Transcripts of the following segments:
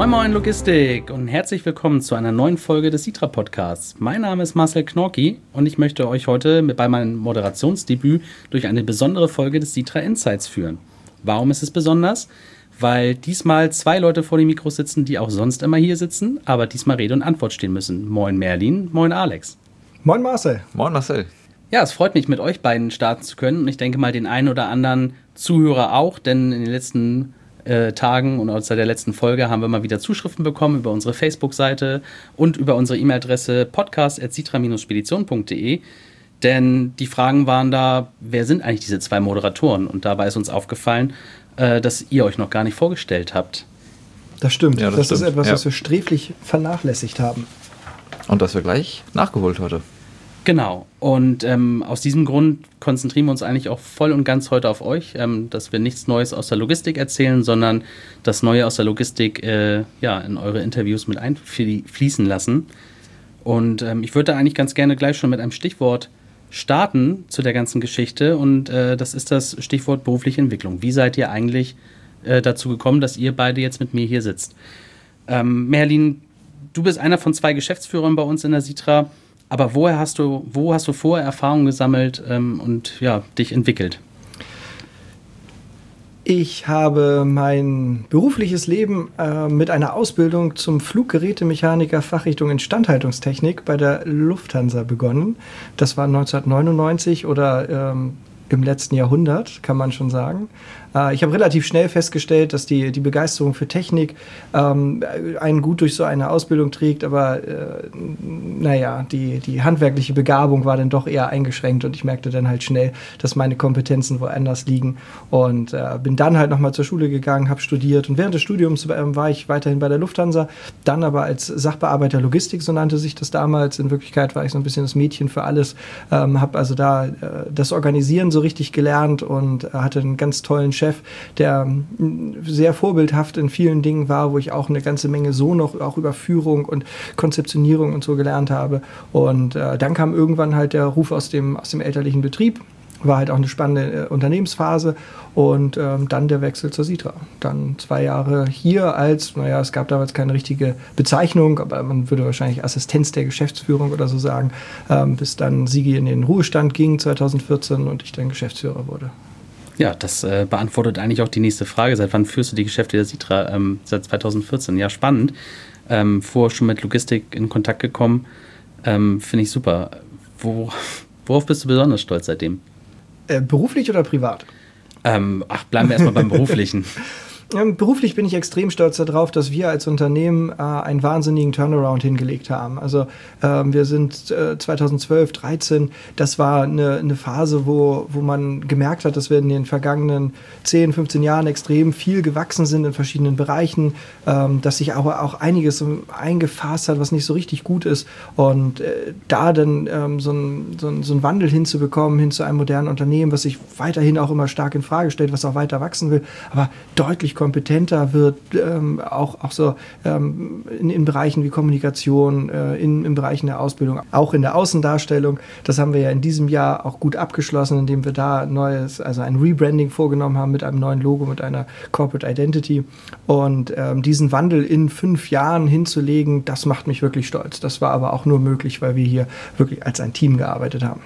Moin Moin Logistik und herzlich willkommen zu einer neuen Folge des Sitra Podcasts. Mein Name ist Marcel Knorki und ich möchte euch heute bei meinem Moderationsdebüt durch eine besondere Folge des Sitra Insights führen. Warum ist es besonders? Weil diesmal zwei Leute vor dem Mikro sitzen, die auch sonst immer hier sitzen, aber diesmal Rede und Antwort stehen müssen. Moin Merlin, moin Alex. Moin Marcel. Moin Marcel. Ja, es freut mich, mit euch beiden starten zu können und ich denke mal den einen oder anderen Zuhörer auch, denn in den letzten Tagen und seit der letzten Folge haben wir mal wieder Zuschriften bekommen über unsere Facebook-Seite und über unsere E-Mail-Adresse podcast@sitra-spedition.de. Denn die Fragen waren da, wer sind eigentlich diese zwei Moderatoren? Und dabei ist uns aufgefallen, dass ihr euch noch gar nicht vorgestellt habt. Das stimmt. Ja, das ist etwas, was wir sträflich vernachlässigt haben. Und das wir gleich nachgeholt heute. Genau. Und aus diesem Grund konzentrieren wir uns eigentlich auch voll und ganz heute auf euch, dass wir nichts Neues aus der Logistik erzählen, sondern das Neue aus der Logistik in eure Interviews mit einfließen lassen. Und ich würde da eigentlich ganz gerne gleich schon mit einem Stichwort starten zu der ganzen Geschichte. Und das ist das Stichwort berufliche Entwicklung. Wie seid ihr eigentlich dazu gekommen, dass ihr beide jetzt mit mir hier sitzt? Merlin, du bist einer von zwei Geschäftsführern bei uns in der Sitra. Aber wo hast du vorher Erfahrungen gesammelt und dich entwickelt? Ich habe mein berufliches Leben mit einer Ausbildung zum Fluggerätemechaniker Fachrichtung Instandhaltungstechnik bei der Lufthansa begonnen. Das war 1999 oder im letzten Jahrhundert, kann man schon sagen. Ich habe relativ schnell festgestellt, dass die Begeisterung für Technik einen gut durch so eine Ausbildung trägt, aber die handwerkliche Begabung war dann doch eher eingeschränkt und ich merkte dann halt schnell, dass meine Kompetenzen woanders liegen und bin dann halt nochmal zur Schule gegangen, habe studiert und während des Studiums war ich weiterhin bei der Lufthansa, dann aber als Sachbearbeiter Logistik, so nannte sich das damals. In Wirklichkeit war ich so ein bisschen das Mädchen für alles, habe also da das Organisieren so richtig gelernt und hatte einen ganz tollen Chef, der sehr vorbildhaft in vielen Dingen war, wo ich auch eine ganze Menge so noch auch über Führung und Konzeptionierung und so gelernt habe. Und dann kam irgendwann halt der Ruf aus dem elterlichen Betrieb. War halt auch eine spannende Unternehmensphase und dann der Wechsel zur Sitra. Dann 2 Jahre hier als, es gab damals keine richtige Bezeichnung, aber man würde wahrscheinlich Assistenz der Geschäftsführung oder so sagen, bis dann Sigi in den Ruhestand ging 2014 und ich dann Geschäftsführer wurde. Ja, das beantwortet eigentlich auch die nächste Frage. Seit wann führst du die Geschäfte der Sitra? Seit 2014. Ja, spannend. Vorher schon mit Logistik in Kontakt gekommen. Finde ich super. Worauf bist du besonders stolz seitdem? Beruflich oder privat? Bleiben wir erstmal beim Beruflichen. Beruflich bin ich extrem stolz darauf, dass wir als Unternehmen einen wahnsinnigen Turnaround hingelegt haben. Also wir sind 2012, 2013, das war eine Phase, wo man gemerkt hat, dass wir in den vergangenen 10, 15 Jahren extrem viel gewachsen sind in verschiedenen Bereichen, dass sich aber auch einiges eingefasst hat, was nicht so richtig gut ist. Und da dann so einen Wandel hinzubekommen, hin zu einem modernen Unternehmen, was sich weiterhin auch immer stark in Frage stellt, was auch weiter wachsen will, aber deutlich kompetenter wird, auch so in Bereichen wie Kommunikation, in Bereichen der Ausbildung, auch in der Außendarstellung. Das haben wir ja in diesem Jahr auch gut abgeschlossen, indem wir da ein Rebranding vorgenommen haben mit einem neuen Logo, mit einer Corporate Identity. Und diesen Wandel in 5 Jahren hinzulegen, das macht mich wirklich stolz. Das war aber auch nur möglich, weil wir hier wirklich als ein Team gearbeitet haben.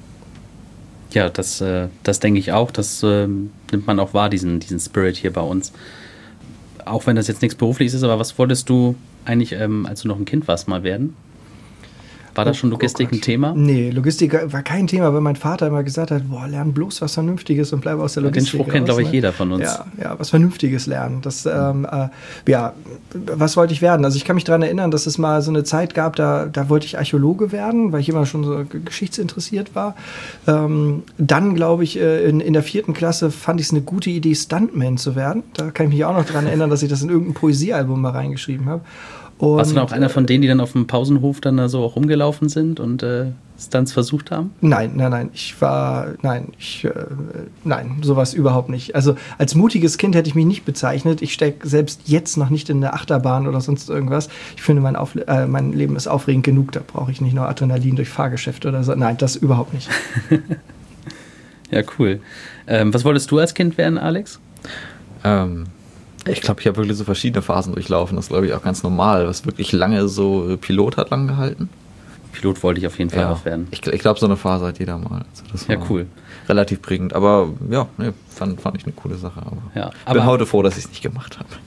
Ja, das denke ich auch. Das nimmt man auch wahr, diesen Spirit hier bei uns. Auch wenn das jetzt nichts Berufliches ist, aber was wolltest du eigentlich, als du noch ein Kind warst, mal werden? War da schon Logistik ein Thema? Nee, Logistik war kein Thema, weil mein Vater immer gesagt hat, lern bloß was Vernünftiges und bleib aus der Logistik. Den Spruch kennt, glaube ich, jeder von uns. Ja, was Vernünftiges lernen. Das, was wollte ich werden? Also ich kann mich daran erinnern, dass es mal so eine Zeit gab, da wollte ich Archäologe werden, weil ich immer schon so geschichtsinteressiert war. Dann, glaube ich, in der 4. Klasse fand ich es eine gute Idee, Stuntman zu werden. Da kann ich mich auch noch daran erinnern, dass ich das in irgendein Poesiealbum mal reingeschrieben habe. Warst du dann auch einer von denen, die dann auf dem Pausenhof dann da so auch rumgelaufen sind und Stunts versucht haben? Nein, sowas überhaupt nicht. Also als mutiges Kind hätte ich mich nicht bezeichnet. Ich stecke selbst jetzt noch nicht in der Achterbahn oder sonst irgendwas. Ich finde, mein Leben ist aufregend genug. Da brauche ich nicht noch Adrenalin durch Fahrgeschäfte oder so. Nein, das überhaupt nicht. Ja, cool. Was wolltest du als Kind werden, Alex? Ich glaube, ich habe wirklich so verschiedene Phasen durchlaufen. Das ist, glaube ich, auch ganz normal. Was wirklich lange so Pilot hat lang gehalten. Pilot wollte ich auf jeden Fall auch werden. Ich glaube, so eine Phase hat jeder mal. Also das Ja, cool. Relativ prägend. Aber ja, fand ich eine coole Sache. Aber bin heute froh, dass ich es nicht gemacht habe.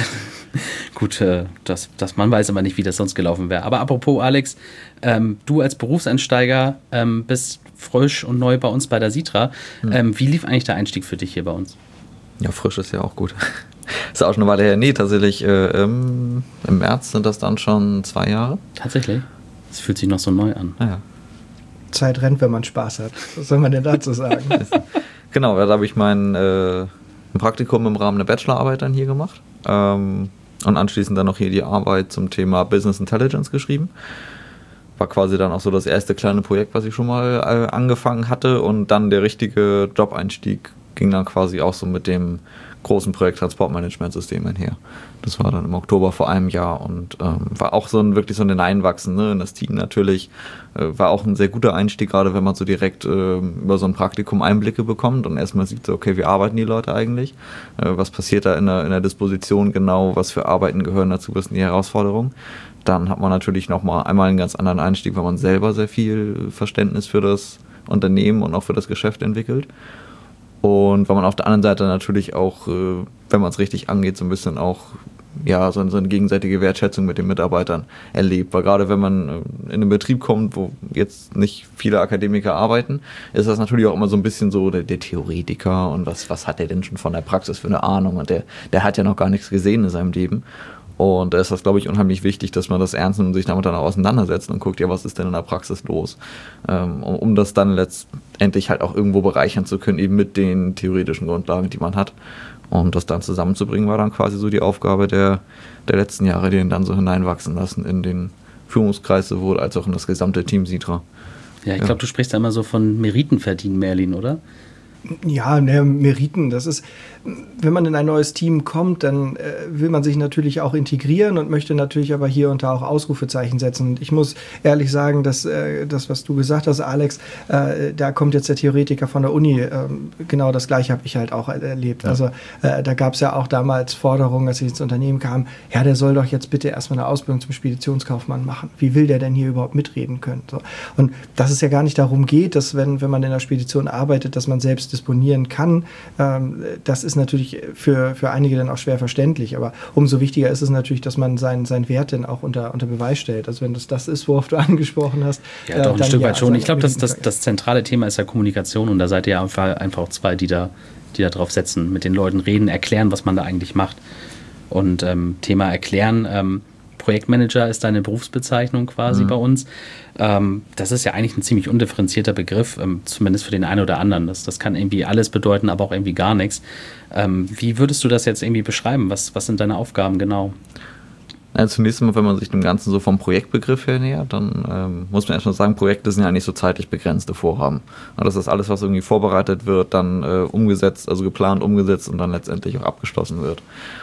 Gut, man weiß aber nicht, wie das sonst gelaufen wäre. Aber apropos Alex, du als Berufseinsteiger bist frisch und neu bei uns bei der Sitra. Wie lief eigentlich der Einstieg für dich hier bei uns? Ja, frisch ist ja auch gut. Ist auch schon eine Weile her. Nee, tatsächlich im März sind das dann schon 2 Jahre. Tatsächlich? Das fühlt sich noch so neu an. Ja. Zeit rennt, wenn man Spaß hat. Was soll man denn dazu sagen? Genau, da habe ich mein Praktikum im Rahmen der Bachelorarbeit dann hier gemacht. Und anschließend dann noch hier die Arbeit zum Thema Business Intelligence geschrieben. War quasi dann auch so das erste kleine Projekt, was ich schon mal angefangen hatte. Und dann der richtige Job-Einstieg ging dann quasi auch so mit dem großen Projekt Transportmanagementsystem einher. Das war dann im Oktober vor einem Jahr und war auch wirklich so ein Hineinwachsen, ne, in das Team natürlich. War auch ein sehr guter Einstieg, gerade wenn man so direkt über so ein Praktikum Einblicke bekommt und erstmal sieht so, okay, wie arbeiten die Leute eigentlich? Was passiert da in der Disposition genau? Was für Arbeiten gehören dazu? Was sind die Herausforderungen? Dann hat man natürlich nochmal einmal einen ganz anderen Einstieg, weil man selber sehr viel Verständnis für das Unternehmen und auch für das Geschäft entwickelt. Und weil man auf der anderen Seite natürlich auch, wenn man es richtig angeht, so ein bisschen auch so eine gegenseitige Wertschätzung mit den Mitarbeitern erlebt. Weil gerade wenn man in einen Betrieb kommt, wo jetzt nicht viele Akademiker arbeiten, ist das natürlich auch immer so ein bisschen so der Theoretiker und was hat der denn schon von der Praxis für eine Ahnung und der hat ja noch gar nichts gesehen in seinem Leben. Und da ist das, glaube ich, unheimlich wichtig, dass man das ernst nimmt und sich damit dann auch auseinandersetzt und guckt, ja, was ist denn in der Praxis los? Um das dann letztendlich halt auch irgendwo bereichern zu können, eben mit den theoretischen Grundlagen, die man hat. Und das dann zusammenzubringen, war dann quasi so die Aufgabe der letzten Jahre, die ihn dann so hineinwachsen lassen in den Führungskreis sowohl als auch in das gesamte Team Sitra. Ja, ich glaube, du sprichst da immer so von Meriten verdienen, Merlin, oder? Ja, Meriten, das ist, wenn man in ein neues Team kommt, dann will man sich natürlich auch integrieren und möchte natürlich aber hier und da auch Ausrufezeichen setzen. Und ich muss ehrlich sagen, dass das, was du gesagt hast, Alex, da kommt jetzt der Theoretiker von der Uni, genau das Gleiche habe ich halt auch erlebt. Ja. Also da gab es ja auch damals Forderungen, als ich ins Unternehmen kam, ja, der soll doch jetzt bitte erstmal eine Ausbildung zum Speditionskaufmann machen. Wie will der denn hier überhaupt mitreden können? So. Und dass es ja gar nicht darum geht, dass wenn man in der Spedition arbeitet, dass man selbst disponieren kann, das ist natürlich für einige dann auch schwer verständlich, aber umso wichtiger ist es natürlich, dass man seinen Wert dann auch unter Beweis stellt. Also wenn das ist, worauf du angesprochen hast. Ja, doch ein Stück weit schon. Ich glaube, das zentrale Thema ist ja Kommunikation und da seid ihr ja einfach auch zwei, die da drauf setzen, mit den Leuten reden, erklären, was man da eigentlich macht. Und Thema erklären, Projektmanager ist deine Berufsbezeichnung quasi bei uns. Das ist ja eigentlich ein ziemlich undifferenzierter Begriff, zumindest für den einen oder anderen. Das kann irgendwie alles bedeuten, aber auch irgendwie gar nichts. Wie würdest du das jetzt irgendwie beschreiben? Was sind deine Aufgaben genau? Ja, zunächst mal, wenn man sich dem Ganzen so vom Projektbegriff her nähert, dann muss man erstmal sagen, Projekte sind ja nicht so zeitlich begrenzte Vorhaben. Das ist alles, was irgendwie vorbereitet wird, dann umgesetzt, also geplant, umgesetzt und dann letztendlich auch abgeschlossen wird.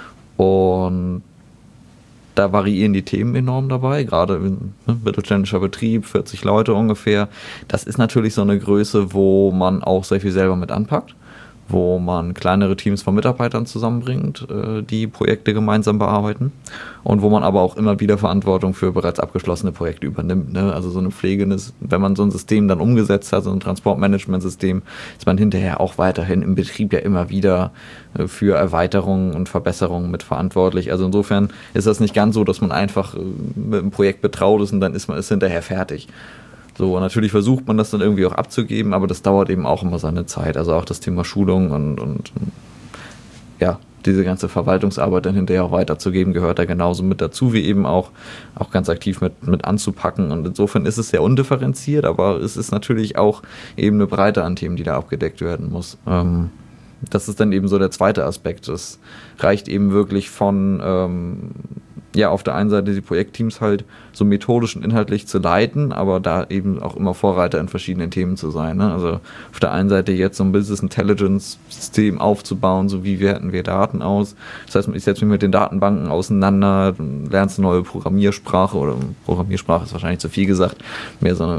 Und da variieren die Themen enorm dabei, gerade mittelständischer Betrieb, 40 Leute ungefähr. Das ist natürlich so eine Größe, wo man auch sehr viel selber mit anpackt, wo man kleinere Teams von Mitarbeitern zusammenbringt, die Projekte gemeinsam bearbeiten und wo man aber auch immer wieder Verantwortung für bereits abgeschlossene Projekte übernimmt. Ne? Also so eine Pflege, wenn man so ein System dann umgesetzt hat, so ein Transportmanagementsystem, ist man hinterher auch weiterhin im Betrieb ja immer wieder für Erweiterungen und Verbesserungen mit verantwortlich. Also insofern ist das nicht ganz so, dass man einfach mit einem Projekt betraut ist und dann ist hinterher fertig. So, natürlich versucht man das dann irgendwie auch abzugeben, aber das dauert eben auch immer seine Zeit. Also auch das Thema Schulung und ja, diese ganze Verwaltungsarbeit dann hinterher auch weiterzugeben, gehört da genauso mit dazu, wie eben auch ganz aktiv mit anzupacken. Und insofern ist es sehr undifferenziert, aber es ist natürlich auch eben eine Breite an Themen, die da abgedeckt werden muss. Das ist dann eben so der zweite Aspekt. Es reicht eben wirklich von auf der einen Seite die Projektteams halt so methodisch und inhaltlich zu leiten, aber da eben auch immer Vorreiter in verschiedenen Themen zu sein. Ne? Also auf der einen Seite jetzt so ein Business Intelligence System aufzubauen, so wie werten wir Daten aus. Das heißt, ich setze mich mit den Datenbanken auseinander, lernst eine neue Programmiersprache oder Programmiersprache ist wahrscheinlich zu viel gesagt, mehr so eine,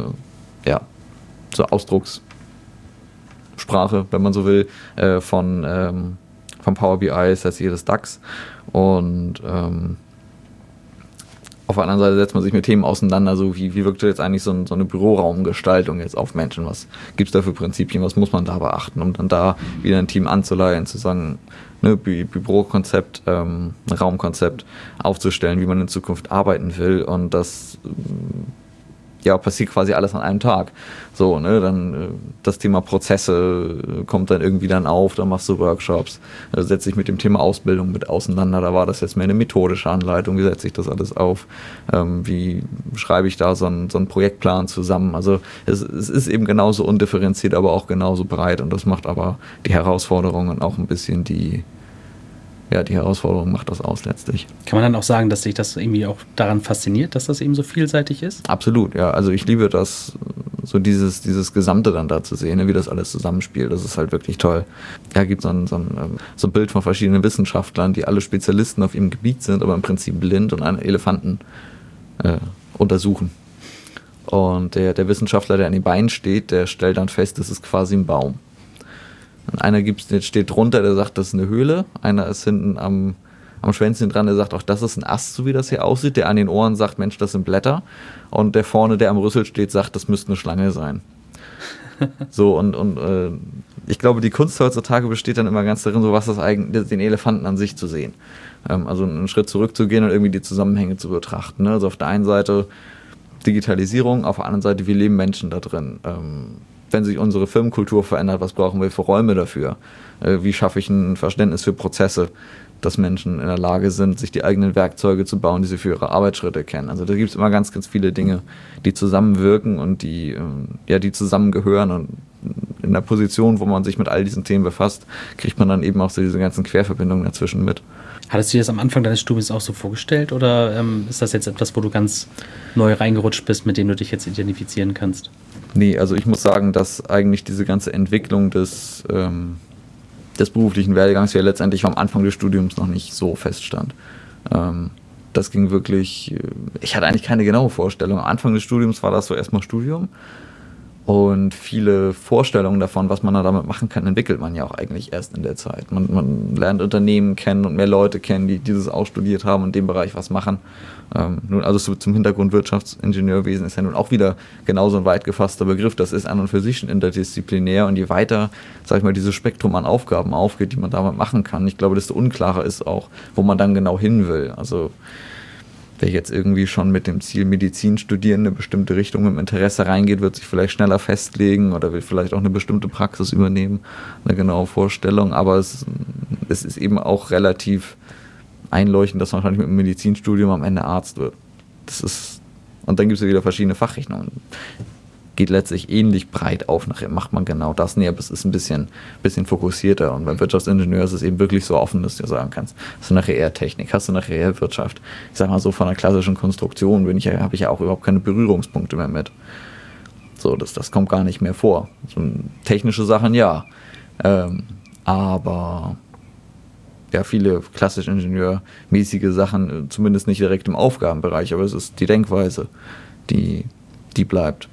so Ausdruckssprache, wenn man so will, von von Power BI ist das jedes DAX. Und auf der anderen Seite setzt man sich mit Themen auseinander, so wie wirkt jetzt eigentlich so eine Büroraumgestaltung jetzt auf Menschen? Was gibt es da für Prinzipien? Was muss man da beachten, um dann da wieder ein Team anzuleihen, zu sagen, ne, Bürokonzept, Raumkonzept aufzustellen, wie man in Zukunft arbeiten will, und das passiert quasi alles an einem Tag. So, ne, dann das Thema Prozesse kommt dann irgendwie dann auf, dann machst du Workshops, setzt dich mit dem Thema Ausbildung mit auseinander, da war das jetzt mehr eine methodische Anleitung, wie setze ich das alles auf, wie schreibe ich da so einen Projektplan zusammen, also es ist eben genauso undifferenziert, aber auch genauso breit, und das macht aber die Herausforderung und auch ein bisschen die Herausforderung macht das aus letztlich. Kann man dann auch sagen, dass sich das irgendwie auch daran fasziniert, dass das eben so vielseitig ist? Absolut, ja. Also ich liebe das, so dieses Gesamte dann da zu sehen, ne, wie das alles zusammenspielt. Das ist halt wirklich toll. Ja, gibt so ein Bild von verschiedenen Wissenschaftlern, die alle Spezialisten auf ihrem Gebiet sind, aber im Prinzip blind und einen Elefanten untersuchen. Und der Wissenschaftler, der an den Beinen steht, der stellt dann fest, das ist quasi ein Baum. Und einer steht drunter, der sagt, das ist eine Höhle. Einer ist hinten am Schwänzchen dran, der sagt, auch das ist ein Ast, so wie das hier aussieht. Der an den Ohren sagt, Mensch, das sind Blätter. Und der vorne, der am Rüssel steht, sagt, das müsste eine Schlange sein. So, und ich glaube, die Kunst heutzutage besteht dann immer ganz darin, so was das eigentlich, den Elefanten an sich zu sehen. Also einen Schritt zurückzugehen und irgendwie die Zusammenhänge zu betrachten. Ne? Also auf der einen Seite Digitalisierung, auf der anderen Seite, wie leben Menschen da drin? Wenn sich unsere Firmenkultur verändert, was brauchen wir für Räume dafür? Wie schaffe ich ein Verständnis für Prozesse, dass Menschen in der Lage sind, sich die eigenen Werkzeuge zu bauen, die sie für ihre Arbeitsschritte kennen? Also da gibt es immer ganz, ganz viele Dinge, die zusammenwirken und die zusammengehören. Und in der Position, wo man sich mit all diesen Themen befasst, kriegt man dann eben auch so diese ganzen Querverbindungen dazwischen mit. Hattest du dir das am Anfang deines Studiums auch so vorgestellt, oder ist das jetzt etwas, wo du ganz neu reingerutscht bist, mit dem du dich jetzt identifizieren kannst? Nee, also ich muss sagen, dass eigentlich diese ganze Entwicklung des beruflichen Werdegangs ja letztendlich am Anfang des Studiums noch nicht so feststand. Das ging wirklich, ich hatte eigentlich keine genaue Vorstellung. Am Anfang des Studiums war das so erstmal Studium. Und viele Vorstellungen davon, was man da damit machen kann, entwickelt man ja auch eigentlich erst in der Zeit. Man lernt Unternehmen kennen und mehr Leute kennen, die dieses auch studiert haben und in dem Bereich was machen. Also zum Hintergrund Wirtschaftsingenieurwesen ist ja nun auch wieder genauso ein weit gefasster Begriff. Das ist an und für sich schon interdisziplinär. Und je weiter, sag ich mal, dieses Spektrum an Aufgaben aufgeht, die man damit machen kann, ich glaube, desto unklarer ist auch, wo man dann genau hin will. Also wer jetzt irgendwie schon mit dem Ziel Medizin studieren, eine bestimmte Richtung im Interesse reingeht, wird sich vielleicht schneller festlegen oder will vielleicht auch eine bestimmte Praxis übernehmen, eine genaue Vorstellung. Aber es ist eben auch relativ einleuchtend, dass man wahrscheinlich mit dem Medizinstudium am Ende Arzt wird. Und dann gibt es ja wieder verschiedene Fachrichtungen. Geht letztlich ähnlich breit auf. Nachher macht man genau das. Nee, aber es ist ein bisschen fokussierter. Und beim Wirtschaftsingenieur ist es eben wirklich so offen, dass du sagen kannst, hast du nachher eher Technik, hast du nachher eher Wirtschaft. Ich sag mal so, von der klassischen Konstruktion habe ich ja auch überhaupt keine Berührungspunkte mehr mit. So, das kommt gar nicht mehr vor. So technische Sachen, ja. Aber ja, viele klassisch ingenieurmäßige Sachen, zumindest nicht direkt im Aufgabenbereich, aber es ist die Denkweise, die bleibt.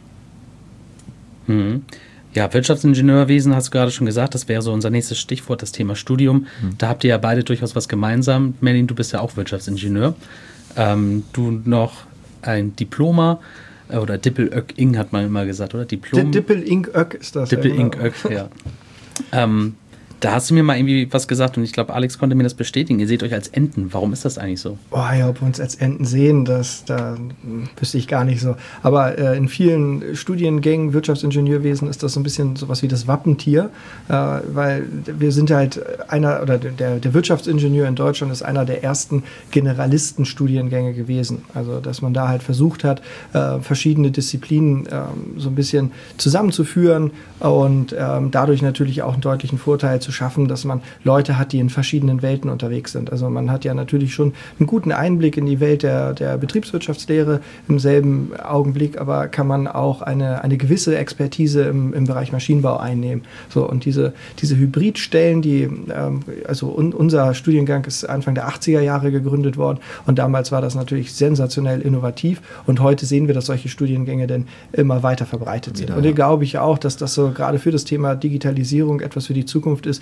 Ja, Wirtschaftsingenieurwesen hast du gerade schon gesagt, das wäre so unser nächstes Stichwort, das Thema Studium. Da habt ihr ja beide durchaus was gemeinsam. Merlin, du bist ja auch Wirtschaftsingenieur. Du noch ein Diploma oder Dippel-Ök-Ing hat man immer gesagt, oder? Dippel-Ing-Ök ist das. Dippel-Ing-Ök, ja. Da hast du mir mal irgendwie was gesagt und ich glaube, Alex konnte mir das bestätigen. Ihr seht euch als Enten. Warum ist das eigentlich so? Oh ja, ob wir uns als Enten sehen, da wüsste ich gar nicht so. Aber in vielen Studiengängen Wirtschaftsingenieurwesen ist das so ein bisschen sowas wie das Wappentier, weil wir sind halt der Wirtschaftsingenieur in Deutschland ist einer der ersten Generalistenstudiengänge gewesen. Also dass man da halt versucht hat, verschiedene Disziplinen so ein bisschen zusammenzuführen und dadurch natürlich auch einen deutlichen Vorteil zu schaffen, dass man Leute hat, die in verschiedenen Welten unterwegs sind. Also man hat ja natürlich schon einen guten Einblick in die Welt der Betriebswirtschaftslehre im selben Augenblick, aber kann man auch eine gewisse Expertise im Bereich Maschinenbau einnehmen. So, und diese Hybridstellen, unser Studiengang ist Anfang der 80er Jahre gegründet worden und damals war das natürlich sensationell innovativ und heute sehen wir, dass solche Studiengänge denn immer weiter verbreitet sind. Und hier glaube ich auch, dass das so gerade für das Thema Digitalisierung etwas für die Zukunft ist,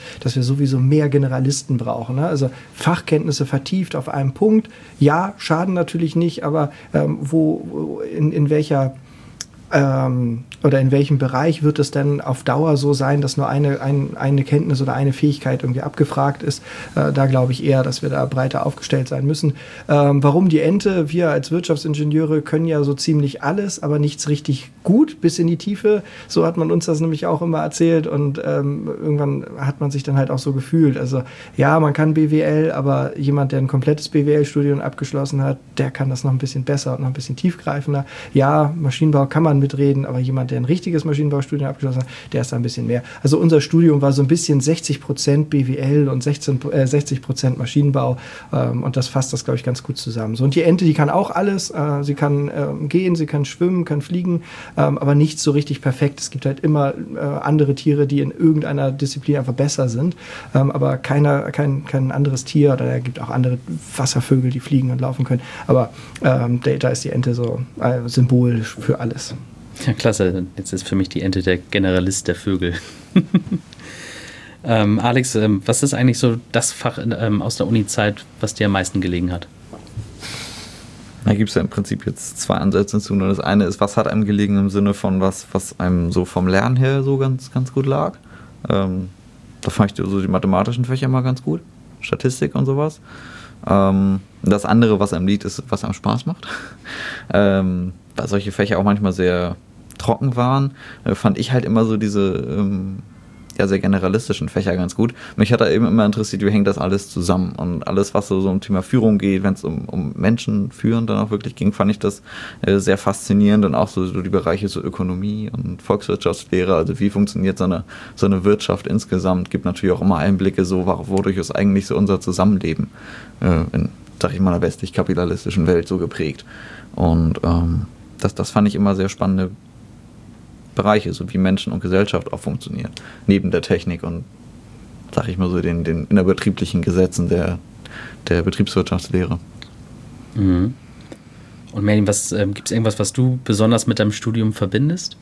dass wir sowieso mehr Generalisten brauchen. Ne? Also Fachkenntnisse vertieft auf einem Punkt, ja, schaden natürlich nicht, aber in welcher oder in welchem Bereich wird es denn auf Dauer so sein, dass nur eine Kenntnis oder eine Fähigkeit irgendwie abgefragt ist? Da glaube ich eher, dass wir da breiter aufgestellt sein müssen. Warum die Ente? Wir als Wirtschaftsingenieure können ja so ziemlich alles, aber nichts richtig gut bis in die Tiefe. So hat man uns das nämlich auch immer erzählt und irgendwann hat man sich dann halt auch so gefühlt. Also ja, man kann BWL, aber jemand, der ein komplettes BWL-Studium abgeschlossen hat, der kann das noch ein bisschen besser und noch ein bisschen tiefgreifender. Ja, Maschinenbau kann man mitreden, aber jemand, der ein richtiges Maschinenbaustudium abgeschlossen hat, der ist da ein bisschen mehr. Also unser Studium war so ein bisschen 60% BWL und 60% Maschinenbau und das fasst das, glaube ich, ganz gut zusammen. So, und die Ente, die kann auch alles. Sie kann gehen, sie kann schwimmen, kann fliegen, aber nichts so richtig perfekt. Es gibt halt immer andere Tiere, die in irgendeiner Disziplin einfach besser sind, aber kein anderes Tier, oder es gibt auch andere Wasservögel, die fliegen und laufen können, aber da ist die Ente so symbolisch für alles. Ja, klasse. Jetzt ist für mich die Ente der Generalist der Vögel. Alex, was ist eigentlich so das Fach aus der Uni-Zeit, was dir am meisten gelegen hat? Da gibt es ja im Prinzip jetzt zwei Ansätze zu. Das eine ist, was hat einem gelegen im Sinne von was einem so vom Lernen her so ganz, ganz gut lag. Da fand ich so die mathematischen Fächer mal ganz gut. Statistik und sowas. Das andere, was einem liegt, ist, was einem Spaß macht. Weil solche Fächer auch manchmal sehr trocken waren, fand ich halt immer so diese sehr generalistischen Fächer ganz gut. Mich hat da eben immer interessiert, wie hängt das alles zusammen, und alles, was so um Thema Führung geht, wenn es um Menschen führen dann auch wirklich ging, fand ich das sehr faszinierend, und auch so die Bereiche so Ökonomie und Volkswirtschaftslehre, also wie funktioniert so eine Wirtschaft insgesamt, gibt natürlich auch immer Einblicke, so wodurch ist eigentlich so unser Zusammenleben in, sag ich mal, einer westlich-kapitalistischen Welt so geprägt. Und das fand ich immer sehr spannende Bereiche, so wie Menschen und Gesellschaft auch funktionieren, neben der Technik und, sag ich mal so, den innerbetrieblichen Gesetzen der Betriebswirtschaftslehre. Mhm. Und Merlin, gibt es irgendwas, was du besonders mit deinem Studium verbindest?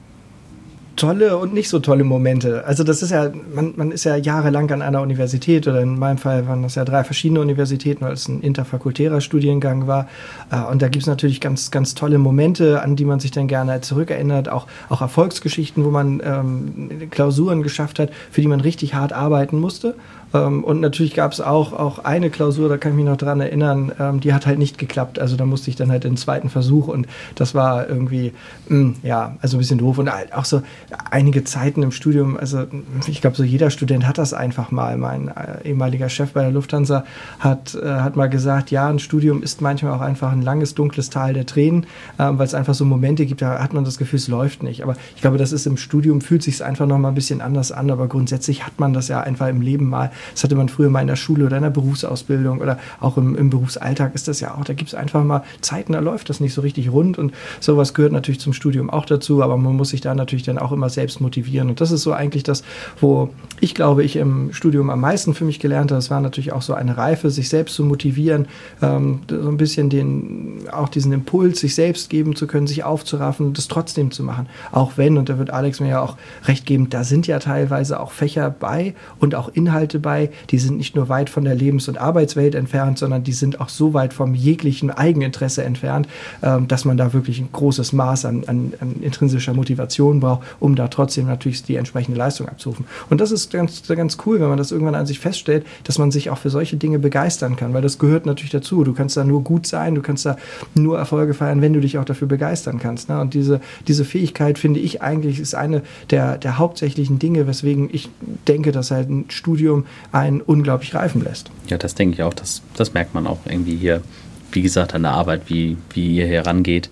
Tolle und nicht so tolle Momente. Also das ist ja, man ist ja jahrelang an einer Universität, oder in meinem Fall waren das ja 3 verschiedene Universitäten, weil es ein interfakultärer Studiengang war. Und da gibt es natürlich ganz, ganz tolle Momente, an die man sich dann gerne zurückerinnert. Auch Erfolgsgeschichten, wo man Klausuren geschafft hat, für die man richtig hart arbeiten musste. Und natürlich gab es auch eine Klausur, da kann ich mich noch dran erinnern, die hat halt nicht geklappt. Also da musste ich dann halt den zweiten Versuch, und das war irgendwie, also ein bisschen doof. Und auch so einige Zeiten im Studium, also ich glaube, so jeder Student hat das einfach mal. Mein ehemaliger Chef bei der Lufthansa hat mal gesagt, ja, ein Studium ist manchmal auch einfach ein langes, dunkles Tal der Tränen, weil es einfach so Momente gibt, da hat man das Gefühl, es läuft nicht. Aber ich glaube, das ist im Studium, fühlt sich einfach noch mal ein bisschen anders an, aber grundsätzlich hat man das ja einfach im Leben mal. Das hatte man früher mal in der Schule oder in der Berufsausbildung oder auch im Berufsalltag ist das ja auch. Da gibt es einfach mal Zeiten, da läuft das nicht so richtig rund, und sowas gehört natürlich zum Studium auch dazu, aber man muss sich da natürlich dann auch immer selbst motivieren, und das ist so eigentlich das, wo ich glaube, ich im Studium am meisten für mich gelernt habe. Das war natürlich auch so eine Reife, sich selbst zu motivieren, so ein bisschen auch diesen Impuls, sich selbst geben zu können, sich aufzuraffen, das trotzdem zu machen. Auch wenn, und da wird Alex mir ja auch recht geben, da sind ja teilweise auch Fächer bei und auch Inhalte bei, die sind nicht nur weit von der Lebens- und Arbeitswelt entfernt, sondern die sind auch so weit vom jeglichen Eigeninteresse entfernt, dass man da wirklich ein großes Maß an intrinsischer Motivation braucht, um da trotzdem natürlich die entsprechende Leistung abzurufen. Und das ist ganz, ganz cool, wenn man das irgendwann an sich feststellt, dass man sich auch für solche Dinge begeistern kann, weil das gehört natürlich dazu. Du kannst da nur gut sein, du kannst da nur Erfolge feiern, wenn du dich auch dafür begeistern kannst. Ne? Und diese Fähigkeit, finde ich eigentlich, ist eine der hauptsächlichen Dinge, weswegen ich denke, dass halt ein Studium einen unglaublich reifen lässt. Ja, das denke ich auch. Das merkt man auch irgendwie hier, wie gesagt, an der Arbeit, wie ihr hier rangeht.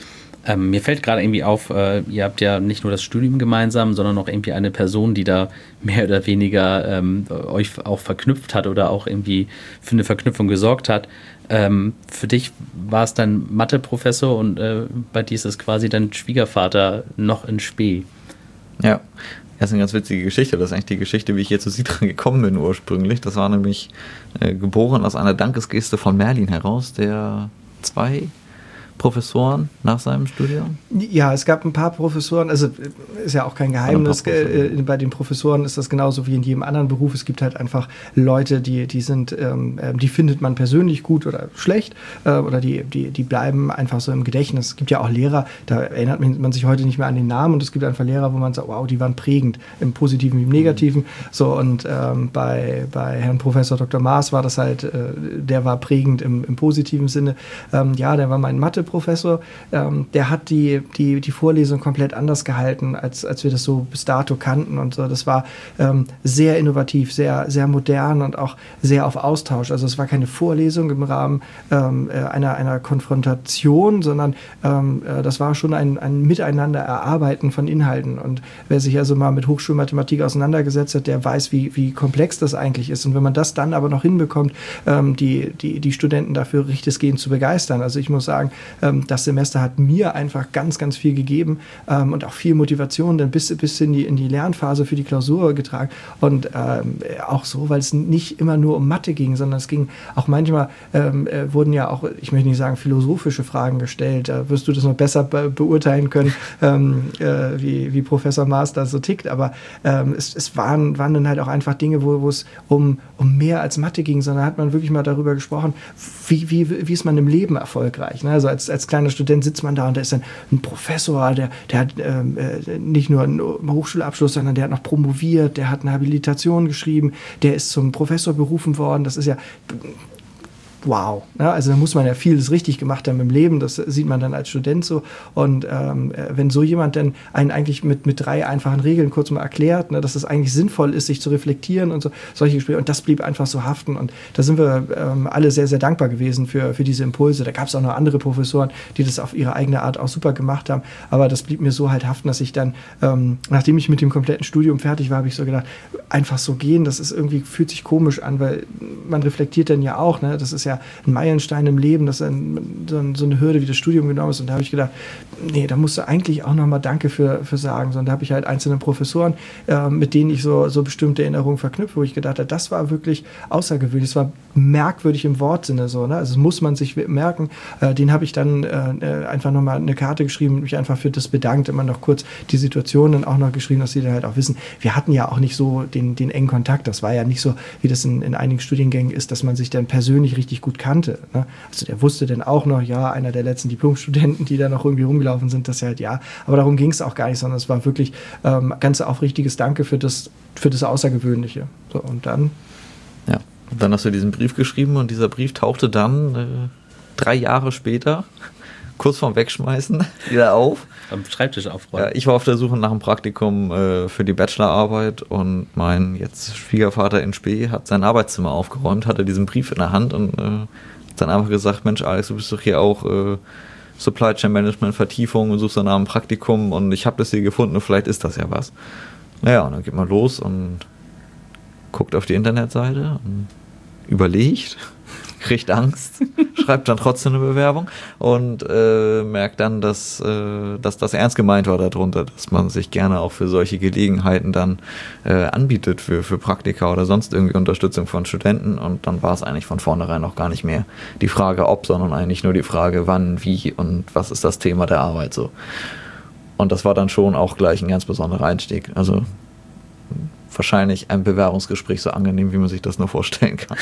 Mir fällt gerade irgendwie auf, ihr habt ja nicht nur das Studium gemeinsam, sondern auch irgendwie eine Person, die da mehr oder weniger euch auch verknüpft hat oder auch irgendwie für eine Verknüpfung gesorgt hat. Für dich war es dein Mathe-Professor, und bei dir ist es quasi dein Schwiegervater noch in Spee. Ja. Das ist eine ganz witzige Geschichte. Das ist eigentlich die Geschichte, wie ich hier zu Sidran gekommen bin ursprünglich. Das war nämlich geboren aus einer Dankesgeste von Merlin heraus, der 2 Professoren nach seinem Studium? Ja, es gab ein paar Professoren, also ist ja auch kein Geheimnis, bei den Professoren ist das genauso wie in jedem anderen Beruf. Es gibt halt einfach Leute, die findet man persönlich gut oder schlecht, oder die bleiben einfach so im Gedächtnis. Es gibt ja auch Lehrer, da erinnert man sich heute nicht mehr an den Namen, und es gibt einfach Lehrer, wo man sagt, wow, die waren prägend, im Positiven wie im Negativen. So, und bei Herrn Professor Dr. Maas war das halt, der war prägend im positiven Sinne. Der war mein Mathe-Professor, der hat die Vorlesung komplett anders gehalten, als wir das so bis dato kannten und so. Das war sehr innovativ, sehr, sehr modern und auch sehr auf Austausch. Also es war keine Vorlesung im Rahmen einer Konfrontation, sondern das war schon ein Miteinander erarbeiten von Inhalten. Und wer sich also mal mit Hochschulmathematik auseinandergesetzt hat, der weiß, wie komplex das eigentlich ist. Und wenn man das dann aber noch hinbekommt, die Studenten dafür richtiggehend zu begeistern. Also ich muss sagen, das Semester hat mir einfach ganz, ganz viel gegeben, und auch viel Motivation dann bis in die Lernphase für die Klausur getragen. Und auch so, weil es nicht immer nur um Mathe ging, sondern es ging auch manchmal, wurden ja auch, ich möchte nicht sagen philosophische Fragen gestellt. Wirst du das noch besser beurteilen können, wie Professor Maas da so tickt. Aber es waren dann halt auch einfach Dinge, wo es um mehr als Mathe ging, sondern hat man wirklich mal darüber gesprochen, wie ist man im Leben erfolgreich. Ne? Also als kleiner Student sitzt man da und da ist dann ein Professor, der hat nicht nur einen Hochschulabschluss, sondern der hat noch promoviert, der hat eine Habilitation geschrieben, der ist zum Professor berufen worden. Das ist ja wow. Ja, also da muss man ja vieles richtig gemacht haben im Leben, das sieht man dann als Student so. Und wenn so jemand dann einen eigentlich mit 3 einfachen Regeln kurz mal erklärt, ne, dass es eigentlich sinnvoll ist, sich zu reflektieren und so, solche Gespräche, und das blieb einfach so haften. Und da sind wir alle sehr, sehr dankbar gewesen für diese Impulse. Da gab es auch noch andere Professoren, die das auf ihre eigene Art auch super gemacht haben. Aber das blieb mir so halt haften, dass ich dann, nachdem ich mit dem kompletten Studium fertig war, habe ich so gedacht, einfach so gehen, das ist irgendwie, fühlt sich komisch an, weil man reflektiert dann ja auch, ne, das ist ja ein Meilenstein im Leben, dass so eine Hürde wie das Studium genommen ist. Und da habe ich gedacht, nee, da musst du eigentlich auch nochmal Danke für sagen. So, und da habe ich halt einzelne Professoren, mit denen ich so bestimmte Erinnerungen verknüpfe, wo ich gedacht habe, das war wirklich außergewöhnlich. Das war merkwürdig im Wortsinne so. Ne? Also das muss man sich merken. Den habe ich dann einfach nochmal eine Karte geschrieben und mich einfach für das bedankt. Immer noch kurz die Situation dann auch noch geschrieben, dass sie dann halt auch wissen, wir hatten ja auch nicht so den engen Kontakt. Das war ja nicht so, wie das in einigen Studiengängen ist, dass man sich dann persönlich richtig gut kannte. Ne? Also der wusste dann auch noch, ja, einer der letzten Diplomstudenten, die da noch irgendwie rumgelaufen sind, das halt ja. Aber darum ging es auch gar nicht, sondern es war wirklich ganz aufrichtiges Danke für das Außergewöhnliche. So, und dann? Ja, und dann hast du diesen Brief geschrieben und dieser Brief tauchte dann 3 Jahre später, kurz vorm Wegschmeißen, wieder auf. Am Schreibtisch aufräumen. Ja, ich war auf der Suche nach einem Praktikum für die Bachelorarbeit und mein jetzt Schwiegervater in Spee hat sein Arbeitszimmer aufgeräumt, hatte diesen Brief in der Hand und hat dann einfach gesagt, Mensch Alex, du bist doch hier auch Supply Chain Management Vertiefung und suchst dann nach einem Praktikum und ich habe das hier gefunden und vielleicht ist das ja was. Naja, und dann geht man los und guckt auf die Internetseite und überlegt, kriegt Angst, schreibt dann trotzdem eine Bewerbung und merkt dann, dass das ernst gemeint war darunter, dass man sich gerne auch für solche Gelegenheiten dann anbietet für Praktika oder sonst irgendwie Unterstützung von Studenten, und dann war es eigentlich von vornherein noch gar nicht mehr die Frage ob, sondern eigentlich nur die Frage wann, wie und was ist das Thema der Arbeit so. Und das war dann schon auch gleich ein ganz besonderer Einstieg. Also wahrscheinlich ein Bewerbungsgespräch so angenehm, wie man sich das nur vorstellen kann.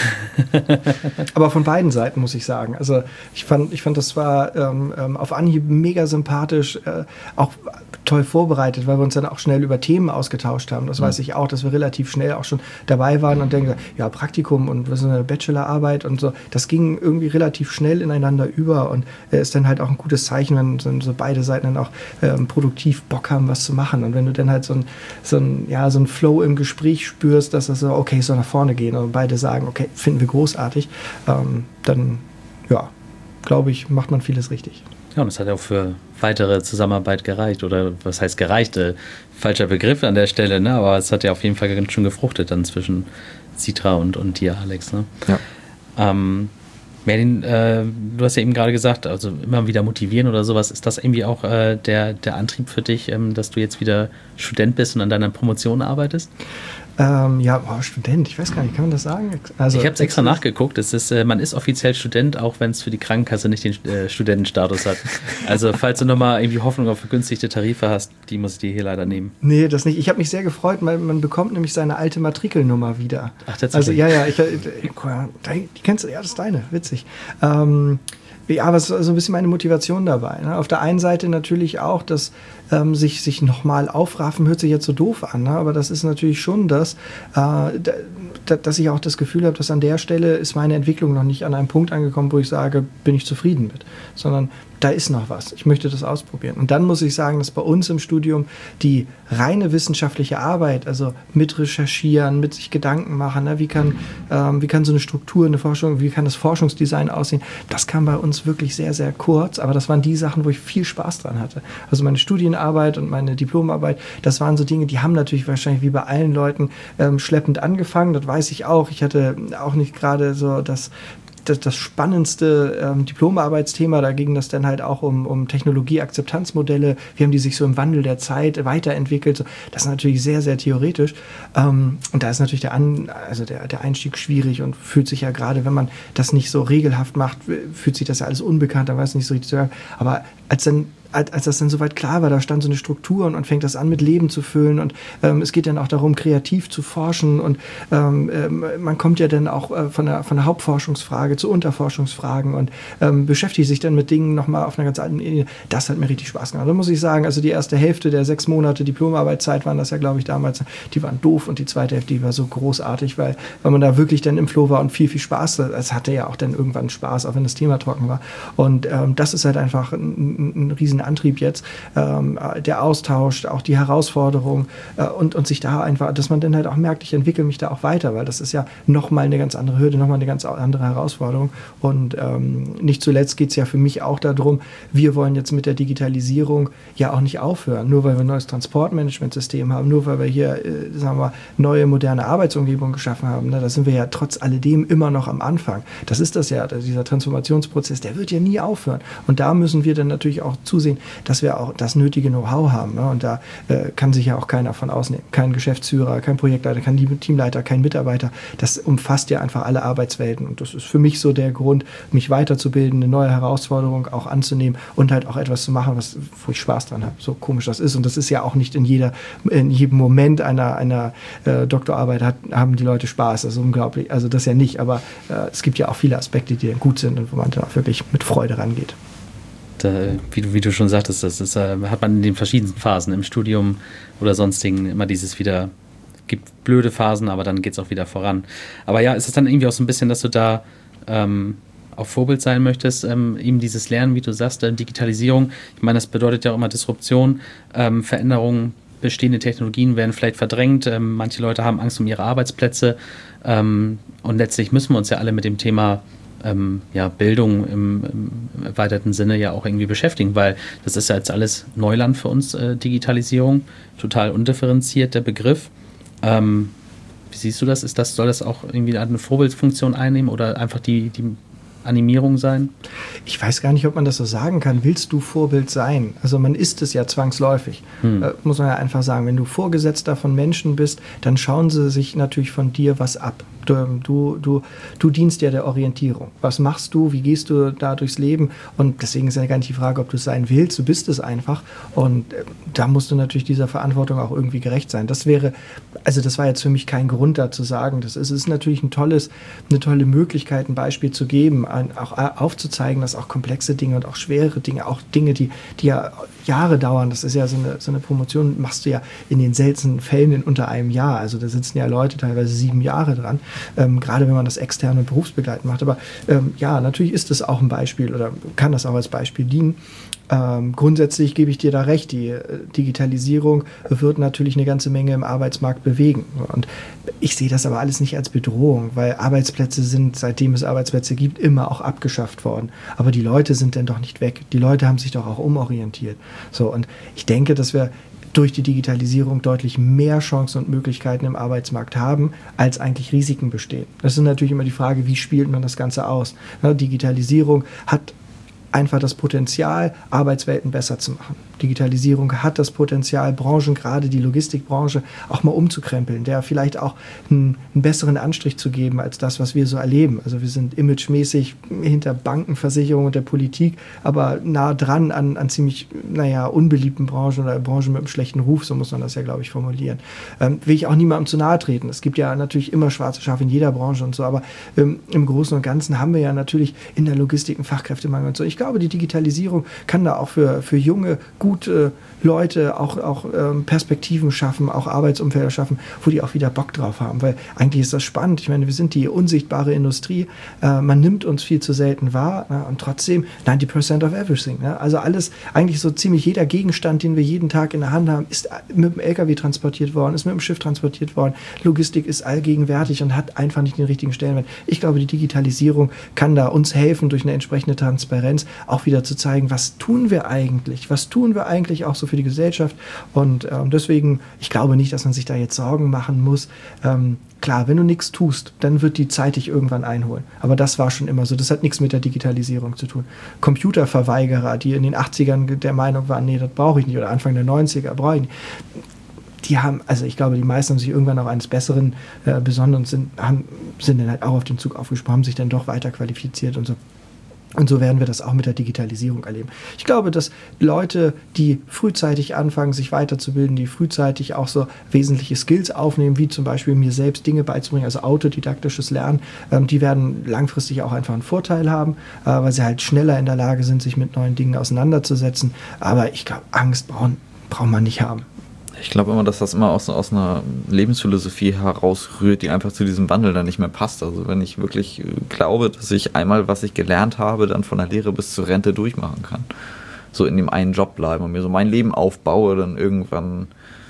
Aber von beiden Seiten, muss ich sagen. Also ich fand das war auf Anhieb mega sympathisch, auch toll vorbereitet, weil wir uns dann auch schnell über Themen ausgetauscht haben. Das weiß ich auch, dass wir relativ schnell auch schon dabei waren und denken, ja, Praktikum und was ist eine Bachelorarbeit und so. Das ging irgendwie relativ schnell ineinander über und ist dann halt auch ein gutes Zeichen, wenn so beide Seiten dann auch produktiv Bock haben, was zu machen. Und wenn du dann halt so ein Flow im Gespräch spürst, dass das so, okay, soll nach vorne gehen und beide sagen, okay, finden wir großartig, dann, ja, glaube ich, macht man vieles richtig. Ja, und das hat auch für weitere Zusammenarbeit gereicht. Oder was heißt gereicht? Falscher Begriff an der Stelle, ne? Aber es hat ja auf jeden Fall ganz schön gefruchtet dann zwischen Citra und dir, Alex. Ne? Ja. Merlin, du hast ja eben gerade gesagt, also immer wieder motivieren oder sowas. Ist das irgendwie auch der Antrieb für dich, dass du jetzt wieder Student bist und an deiner Promotion arbeitest? Student, ich weiß gar nicht, kann man das sagen? Also, ich habe es extra nachgeguckt. Es ist, man ist offiziell Student, auch wenn es für die Krankenkasse nicht den Studentenstatus hat. Also falls du nochmal irgendwie Hoffnung auf vergünstigte Tarife hast, die muss ich dir hier leider nehmen. Nee, das nicht. Ich habe mich sehr gefreut, weil man bekommt nämlich seine alte Matrikelnummer wieder. Ach, tatsächlich? Also die kennst du, ja, das ist deine, witzig. Aber es ist so ein bisschen meine Motivation dabei. Ne? Auf der einen Seite natürlich auch, dass sich nochmal aufraffen, hört sich jetzt so doof an, ne? Aber das ist natürlich schon das, dass ich auch das Gefühl habe, dass an der Stelle ist meine Entwicklung noch nicht an einem Punkt angekommen, wo ich sage, bin ich zufrieden mit, sondern da ist noch was. Ich möchte das ausprobieren. Und dann muss ich sagen, dass bei uns im Studium die reine wissenschaftliche Arbeit, also mit Recherchieren, mit sich Gedanken machen, ne, wie kann so eine Struktur, eine Forschung, wie kann das Forschungsdesign aussehen, das kam bei uns wirklich sehr, sehr kurz. Aber das waren die Sachen, wo ich viel Spaß dran hatte. Also meine Studienarbeit und meine Diplomarbeit, das waren so Dinge, die haben natürlich wahrscheinlich wie bei allen Leuten schleppend angefangen. Das weiß ich auch. Ich hatte auch nicht gerade so das spannendste Diplomarbeitsthema, da ging das dann halt auch um Technologieakzeptanzmodelle, wie haben die sich so im Wandel der Zeit weiterentwickelt, so. Das ist natürlich sehr, sehr theoretisch und da ist natürlich der Einstieg schwierig und fühlt sich ja gerade, wenn man das nicht so regelhaft macht, fühlt sich das ja alles unbekannt, da weiß ich nicht so richtig, aber als das dann soweit klar war, da stand so eine Struktur und man fängt das an mit Leben zu füllen und es geht dann auch darum, kreativ zu forschen und man kommt ja dann auch von der Hauptforschungsfrage zu Unterforschungsfragen und beschäftigt sich dann mit Dingen nochmal auf einer ganz alten Ebene. Das hat mir richtig Spaß gemacht. Da muss ich sagen, also die erste Hälfte der 6 Monate Diplomarbeitszeit waren das ja, glaube ich, damals, die waren doof und die zweite Hälfte, die war so großartig, weil man da wirklich dann im Flow war und viel, viel Spaß. Es hatte ja auch dann irgendwann Spaß, auch wenn das Thema trocken war. Und das ist halt einfach ein riesen Antrieb jetzt, der Austausch, auch die Herausforderung und sich da einfach, dass man dann halt auch merkt, ich entwickle mich da auch weiter, weil das ist ja nochmal eine ganz andere Hürde, nochmal eine ganz andere Herausforderung und nicht zuletzt geht es ja für mich auch darum, wir wollen jetzt mit der Digitalisierung ja auch nicht aufhören, nur weil wir ein neues Transportmanagementsystem haben, nur weil wir hier, sagen wir, neue moderne Arbeitsumgebungen geschaffen haben, ne, da sind wir ja trotz alledem immer noch am Anfang. Das ist das ja, dieser Transformationsprozess, der wird ja nie aufhören und da müssen wir dann natürlich auch zusehen, dass wir auch das nötige Know-how haben. Ne? Und da kann sich ja auch keiner von ausnehmen. Kein Geschäftsführer, kein Projektleiter, kein Teamleiter, kein Mitarbeiter. Das umfasst ja einfach alle Arbeitswelten. Und das ist für mich so der Grund, mich weiterzubilden, eine neue Herausforderung auch anzunehmen und halt auch etwas zu machen, wo ich Spaß dran habe. So komisch das ist. Und das ist ja auch nicht in jedem Moment einer Doktorarbeit haben die Leute Spaß. Das ist unglaublich. Also das ja nicht. Aber es gibt ja auch viele Aspekte, die dann gut sind und wo man dann auch wirklich mit Freude rangeht. Wie du schon sagtest, das hat man in den verschiedensten Phasen im Studium oder sonstigen immer dieses wieder, gibt blöde Phasen, aber dann geht es auch wieder voran. Aber ja, ist es dann irgendwie auch so ein bisschen, dass du da auch Vorbild sein möchtest, eben dieses Lernen, wie du sagst, Digitalisierung, ich meine, das bedeutet ja auch immer Disruption, Veränderungen, bestehende Technologien werden vielleicht verdrängt, manche Leute haben Angst um ihre Arbeitsplätze und letztlich müssen wir uns ja alle mit dem Thema Bildung im erweiterten Sinne ja auch irgendwie beschäftigen, weil das ist ja jetzt alles Neuland für uns, Digitalisierung, total undifferenziert der Begriff. Wie siehst du das? Soll das auch irgendwie eine Vorbildfunktion einnehmen oder einfach die Animierung sein? Ich weiß gar nicht, ob man das so sagen kann. Willst du Vorbild sein? Also man ist es ja zwangsläufig. Muss man ja einfach sagen. Wenn du Vorgesetzter von Menschen bist, dann schauen sie sich natürlich von dir was ab. Du dienst ja der Orientierung. Was machst du? Wie gehst du da durchs Leben? Und deswegen ist ja gar nicht die Frage, ob du es sein willst. Du bist es einfach. Und da musst du natürlich dieser Verantwortung auch irgendwie gerecht sein. Das war jetzt für mich kein Grund, da zu sagen. Es ist natürlich eine tolle Möglichkeit, ein Beispiel zu geben, auch aufzuzeigen, dass auch komplexe Dinge und auch schwere Dinge, auch Dinge, die ja Jahre dauern, das ist ja so eine Promotion, machst du ja in den seltensten Fällen in unter einem Jahr. Also da sitzen ja Leute teilweise 7 Jahre dran. Gerade wenn man das extern und berufsbegleitend macht. Aber natürlich ist das auch ein Beispiel oder kann das auch als Beispiel dienen. Grundsätzlich gebe ich dir da recht, die Digitalisierung wird natürlich eine ganze Menge im Arbeitsmarkt bewegen. Und ich sehe das aber alles nicht als Bedrohung, weil Arbeitsplätze sind, seitdem es Arbeitsplätze gibt, immer auch abgeschafft worden. Aber die Leute sind dann doch nicht weg. Die Leute haben sich doch auch umorientiert. So, und ich denke, dass wir durch die Digitalisierung deutlich mehr Chancen und Möglichkeiten im Arbeitsmarkt haben, als eigentlich Risiken bestehen. Das ist natürlich immer die Frage, wie spielt man das Ganze aus? Digitalisierung hat einfach das Potenzial, Arbeitswelten besser zu machen. Digitalisierung hat das Potenzial, Branchen, gerade die Logistikbranche, auch mal umzukrempeln, der vielleicht auch einen besseren Anstrich zu geben als das, was wir so erleben. Also wir sind imagemäßig hinter Banken, Versicherungen und der Politik, aber nah dran an ziemlich, unbeliebten Branchen oder Branchen mit einem schlechten Ruf, so muss man das ja, glaube ich, formulieren. Will ich auch niemandem zu nahe treten. Es gibt ja natürlich immer schwarze Schafe in jeder Branche und so, aber im Großen und Ganzen haben wir ja natürlich in der Logistik einen Fachkräftemangel und so. Ich glaube, die Digitalisierung kann da auch für junge, gute Leute auch Perspektiven schaffen, auch Arbeitsumfelder schaffen, wo die auch wieder Bock drauf haben, weil eigentlich ist das spannend. Ich meine, wir sind die unsichtbare Industrie, man nimmt uns viel zu selten wahr, und trotzdem 90% of everything. Also alles, eigentlich so ziemlich jeder Gegenstand, den wir jeden Tag in der Hand haben, ist mit dem LKW transportiert worden, ist mit dem Schiff transportiert worden. Logistik ist allgegenwärtig und hat einfach nicht den richtigen Stellenwert. Ich glaube, die Digitalisierung kann da uns helfen, durch eine entsprechende Transparenz auch wieder zu zeigen, was tun wir eigentlich auch so für die Gesellschaft, und deswegen, ich glaube nicht, dass man sich da jetzt Sorgen machen muss. Klar, wenn du nichts tust, dann wird die Zeit dich irgendwann einholen. Aber das war schon immer so. Das hat nichts mit der Digitalisierung zu tun. Computerverweigerer, die in den 80ern der Meinung waren, nee, das brauche ich nicht, oder Anfang der 90er brauche ich nicht. Die haben, also ich glaube, die meisten haben sich irgendwann auch eines Besseren besonnen und sind dann halt auch auf den Zug aufgesprungen, haben sich dann doch weiter qualifiziert und so. Und so werden wir das auch mit der Digitalisierung erleben. Ich glaube, dass Leute, die frühzeitig anfangen, sich weiterzubilden, die frühzeitig auch so wesentliche Skills aufnehmen, wie zum Beispiel mir selbst Dinge beizubringen, also autodidaktisches Lernen, die werden langfristig auch einfach einen Vorteil haben, weil sie halt schneller in der Lage sind, sich mit neuen Dingen auseinanderzusetzen. Aber ich glaube, Angst braucht man nicht haben. Ich glaube immer, dass das immer aus einer Lebensphilosophie herausrührt, die einfach zu diesem Wandel dann nicht mehr passt. Also wenn ich wirklich glaube, dass ich einmal, was ich gelernt habe, dann von der Lehre bis zur Rente durchmachen kann. So in dem einen Job bleiben und mir so mein Leben aufbaue, dann irgendwann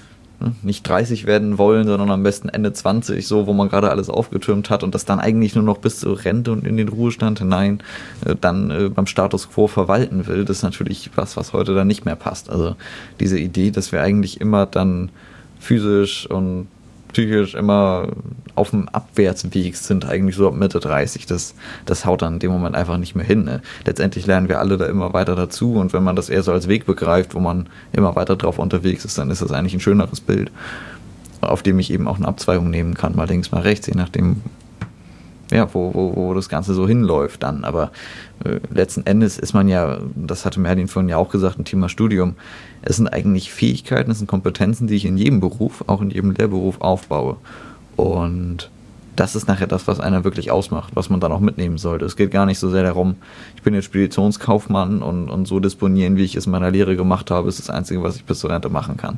nicht 30 werden wollen, sondern am besten Ende 20, so, wo man gerade alles aufgetürmt hat und das dann eigentlich nur noch bis zur Rente und in den Ruhestand hinein dann beim Status quo verwalten will. Das ist natürlich was heute dann nicht mehr passt. Also diese Idee, dass wir eigentlich immer dann physisch und psychisch immer auf dem Abwärtsweg sind, eigentlich so ab Mitte 30, das haut dann in dem Moment einfach nicht mehr hin. Ne? Letztendlich lernen wir alle da immer weiter dazu, und wenn man das eher so als Weg begreift, wo man immer weiter drauf unterwegs ist, dann ist das eigentlich ein schöneres Bild, auf dem ich eben auch eine Abzweigung nehmen kann, mal links, mal rechts, je nachdem, ja, wo das Ganze so hinläuft dann. Aber letzten Endes ist man ja, das hatte Merlin vorhin ja auch gesagt, ein Thema Studium, es sind eigentlich Fähigkeiten, es sind Kompetenzen, die ich in jedem Beruf, auch in jedem Lehrberuf aufbaue. Und das ist nachher das, was einer wirklich ausmacht, was man dann auch mitnehmen sollte. Es geht gar nicht so sehr darum, ich bin jetzt Speditionskaufmann und so disponieren, wie ich es in meiner Lehre gemacht habe, ist das Einzige, was ich bis zur Rente machen kann.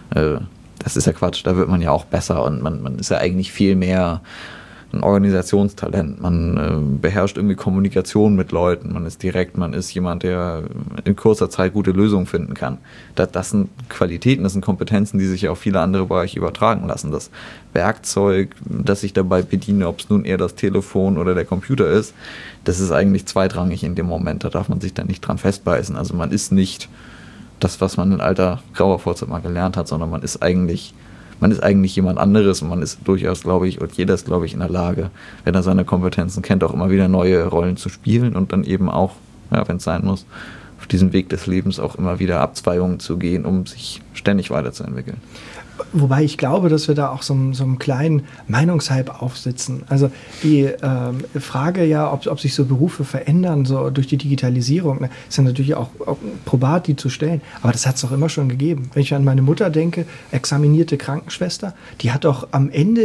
Das ist ja Quatsch, da wird man ja auch besser, und man ist ja eigentlich viel mehr ein Organisationstalent, man beherrscht irgendwie Kommunikation mit Leuten, man ist direkt, man ist jemand, der in kurzer Zeit gute Lösungen finden kann. Das sind Qualitäten, das sind Kompetenzen, die sich ja auf viele andere Bereiche übertragen lassen. Das Werkzeug, das ich dabei bediene, ob es nun eher das Telefon oder der Computer ist, das ist eigentlich zweitrangig in dem Moment, da darf man sich dann nicht dran festbeißen. Also man ist nicht das, was man in alter grauer Vorzeit mal gelernt hat, sondern man ist eigentlich jemand anderes, und man ist durchaus, glaube ich, und jeder ist, glaube ich, in der Lage, wenn er seine Kompetenzen kennt, auch immer wieder neue Rollen zu spielen und dann eben auch, ja, wenn es sein muss, auf diesem Weg des Lebens auch immer wieder Abzweigungen zu gehen, um sich ständig weiterzuentwickeln. Wobei ich glaube, dass wir da auch so einen kleinen Meinungshype aufsitzen. Also die Frage ja, ob sich so Berufe verändern, so durch die Digitalisierung, ne, ist ja natürlich auch probat, die zu stellen. Aber das hat es doch immer schon gegeben. Wenn ich an meine Mutter denke, examinierte Krankenschwester, die hat doch am Ende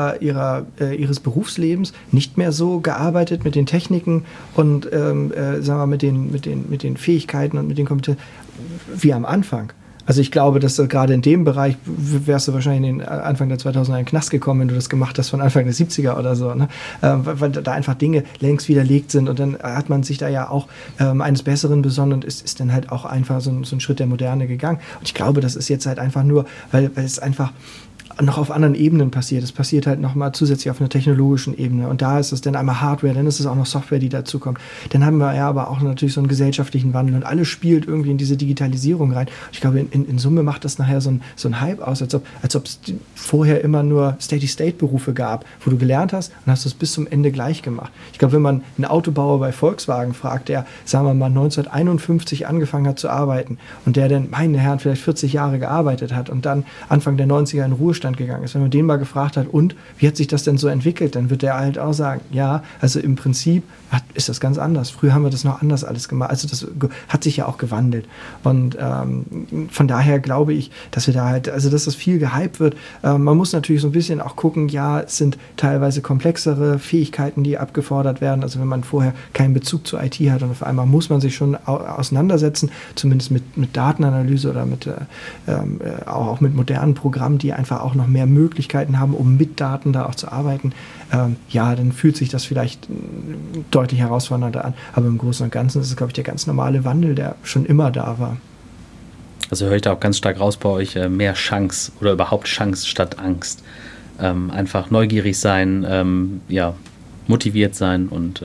ihres Berufslebens nicht mehr so gearbeitet mit den Techniken und sagen wir, mit den Fähigkeiten und mit den Kompetenzen wie am Anfang. Also ich glaube, dass gerade in dem Bereich wärst du wahrscheinlich in den Anfang der 2000er in den Knast gekommen, wenn du das gemacht hast von Anfang der 70er oder so, ne? Weil da einfach Dinge längst widerlegt sind, und dann hat man sich da ja auch eines Besseren besonnen und ist dann halt auch einfach so ein Schritt der Moderne gegangen. Und ich glaube, das ist jetzt halt einfach nur, weil es einfach noch auf anderen Ebenen passiert. Es passiert halt nochmal zusätzlich auf einer technologischen Ebene. Und da ist es dann einmal Hardware, dann ist es auch noch Software, die dazukommt. Dann haben wir ja aber auch natürlich so einen gesellschaftlichen Wandel und alles spielt irgendwie in diese Digitalisierung rein. Ich glaube, in Summe macht das nachher so ein Hype aus, als ob es vorher immer nur Steady-State-Berufe gab, wo du gelernt hast und hast es bis zum Ende gleich gemacht. Ich glaube, wenn man einen Autobauer bei Volkswagen fragt, der, sagen wir mal, 1951 angefangen hat zu arbeiten und der dann, meine Herren, vielleicht 40 Jahre gearbeitet hat und dann Anfang der 90er in Ruhestand gegangen ist, wenn man den mal gefragt hat, und wie hat sich das denn so entwickelt, dann wird der halt auch sagen, ja, also im Prinzip ist das ganz anders. Früher haben wir das noch anders alles gemacht. Also das hat sich ja auch gewandelt. Und von daher glaube ich, dass wir da halt, also dass das viel gehypt wird. Man muss natürlich so ein bisschen auch gucken, ja, es sind teilweise komplexere Fähigkeiten, die abgefordert werden. Also wenn man vorher keinen Bezug zur IT hat und auf einmal muss man sich schon auseinandersetzen, zumindest mit Datenanalyse oder auch mit modernen Programmen, die einfach auch noch mehr Möglichkeiten haben, um mit Daten da auch zu arbeiten. Ja, dann fühlt sich das vielleicht deutlich herausfordernder an. Aber im Großen und Ganzen ist es, glaube ich, der ganz normale Wandel, der schon immer da war. Also höre ich da auch ganz stark raus bei euch, mehr Chance oder überhaupt Chance statt Angst. Einfach neugierig sein, motiviert sein und